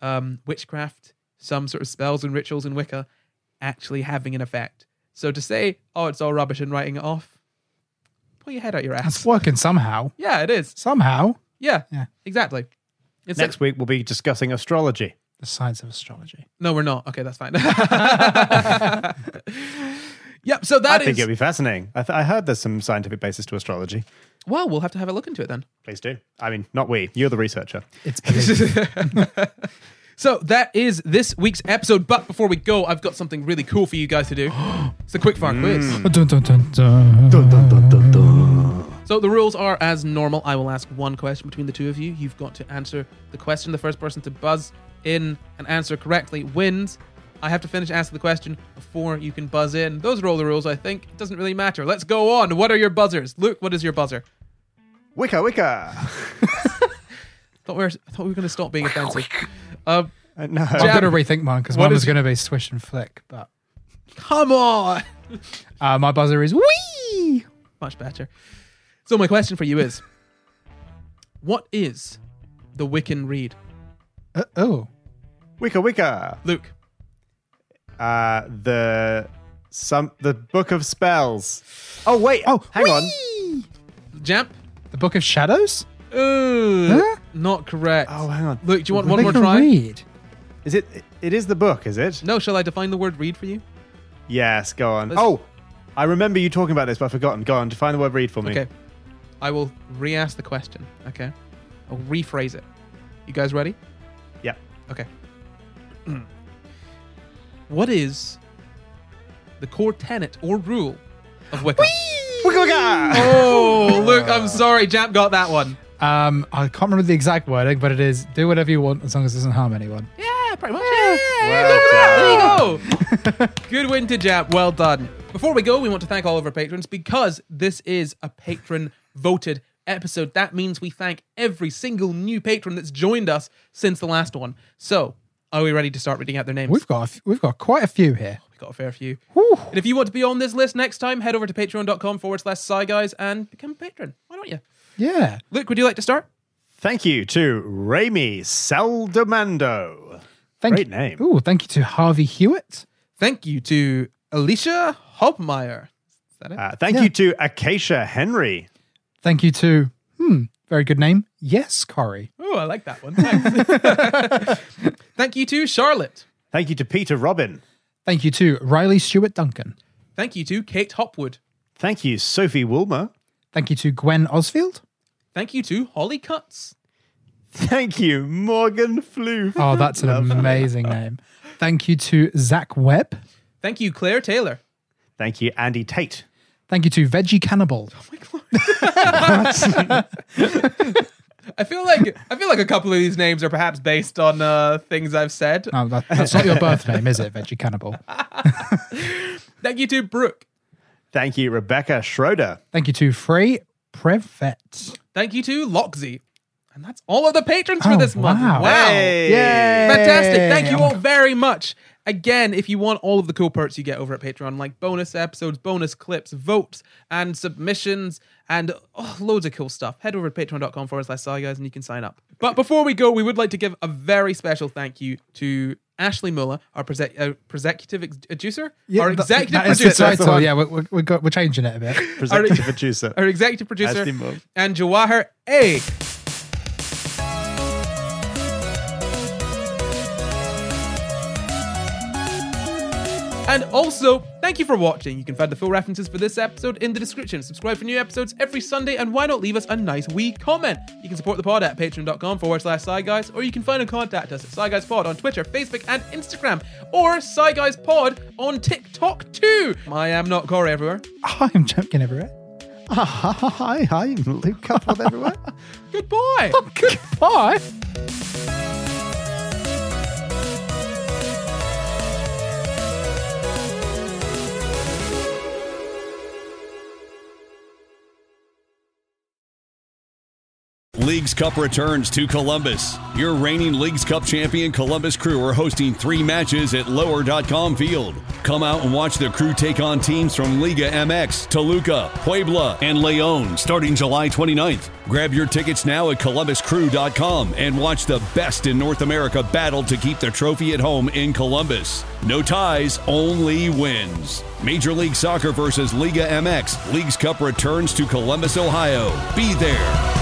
um, witchcraft, some sort of spells and rituals in Wicca actually having an effect. So to say, oh, it's all rubbish and writing it off, pull your head out your ass. It's working somehow. Yeah, it is. Somehow. Yeah, Yeah. exactly. It's Next week, we'll be discussing astrology. The science of astrology. No, we're not. Okay, that's fine. Yep, so that I think is- it'll be fascinating. I, th- I heard there's some scientific basis to astrology. Well, we'll have to have a look into it then. Please do. I mean, not we. You're the researcher. It's believed. So that is this week's episode. But before we go, I've got something really cool for you guys to do. It's a quick fire quiz. Dun, dun, dun, dun. Dun, dun, dun, dun, dun. So the rules are as normal. I will ask one question between the two of you. You've got to answer the question. The first person to buzz in and answer correctly wins. I have to finish asking the question before you can buzz in. Those are all the rules, I think. It doesn't really matter. Let's go on. What are your buzzers? Luke, what is your buzzer? Wicca, Wicca. Thought we were, I thought we were going to stop being offensive. Uh, Uh, no. I'm going to rethink mine because What mine is- was going to be swish and flick, but come on. uh, my buzzer is wee. Much better. So my question for you is, what is the Wiccan Read? Uh, oh. Wicca, Wicca. Luke. Uh, the some the Book of Spells. Oh wait. Oh, hang on. Jamp? The Book of Shadows? Ooh, Huh? Not correct. Oh, hang on. Luke, do you want one They more can try? read. Is it? It is the book, is it? No, shall I define the word read for you? Yes. Go on. Let's- Oh, I remember you talking about this, but I've forgotten. Go on. Define the word read for me. Okay. I will re-ask the question, okay? I'll rephrase it. You guys ready? Yeah. Okay. What is the core tenet or rule of Wicca? Wicca, Wicca. Oh, Luke, I'm sorry. Jamp got that one. Um, I can't remember the exact wording, but it is do whatever you want as long as it doesn't harm anyone. Yeah, pretty much. Yeah, Well there you go. Good win to Jamp. Well done. Before we go, we want to thank all of our patrons because this is a patron voted episode. That means we thank every single new patron that's joined us since the last one. So, are we ready to start reading out their names? We've got a f- we've got quite a few here. We've got a fair few. Whew. And if you want to be on this list next time, head over to patreon.com forward slash SciGuys and become a patron. Why don't you? Yeah. Luke, would you like to start? Thank you to Rami Saldamando. Thank Great you. name. Ooh, thank you to Harvey Hewitt. Thank you to Alicia Hopmeyer. Is that it? Uh, thank Yeah. you to Acacia Henry. Thank you to hmm, very good name. Yes, Corey. Oh, I like that one. Thanks. Thank you to Charlotte. Thank you to Peter Robin. Thank you to Riley Stewart Duncan. Thank you to Kate Hopwood. Thank you, Sophie Woolmer. Thank you to Gwen Osfield. Thank you to Holly Cuts. Thank you, Morgan Floof. Oh, that's an amazing name. Thank you to Zach Webb. Thank you, Claire Taylor. Thank you, Andy Tate. Thank you to Veggie Cannibal. I feel like I feel like a couple of these names are perhaps based on uh, things I've said. No, that, that's not your birth name, is it, Veggie Cannibal? Thank you to Brooke. Thank you, Rebecca Schroeder. Thank you to Frey Prevet. Thank you to Loxy. And that's all of the patrons for Oh, this month. wow. Wow. Hey. Fantastic. Thank you all very much. Again, if you want all of the cool perks you get over at Patreon, like bonus episodes, bonus clips, votes, and submissions, and oh, loads of cool stuff, head over to patreon.com forward slash SciGuys and you can sign up. But before we go, we would like to give a very special thank you to Ashley Muller, our prese- uh, executive ex- producer, our that- executive that is the producer, That's the title. one. Yeah, we're, we're, we're, got, we're changing it a bit. Executive producer. our executive producer, Ashley Muller. and Jawahar A. And also, thank you for watching. You can find the full references for this episode in the description. Subscribe for new episodes every Sunday, and why not leave us a nice wee comment? You can support the pod at patreon.com forward slash SciGuys, or you can find and contact us at SciGuysPod on Twitter, Facebook, and Instagram, or SciGuysPod on TikTok too. I am not Corey everywhere. I'm joking everywhere. Hi, hi, Luke Cupboard everywhere. Goodbye. Goodbye. Leagues Cup returns to Columbus. Your reigning Leagues Cup champion Columbus Crew are hosting three matches at lower dot com Field. Come out and watch the Crew take on teams from Liga M X, Toluca, Puebla, and León starting July twenty-ninth. Grab your tickets now at columbus crew dot com and watch the best in North America battle to keep the trophy at home in Columbus. No ties, only wins. Major League Soccer versus Liga M X. Leagues Cup returns to Columbus, Ohio. Be there.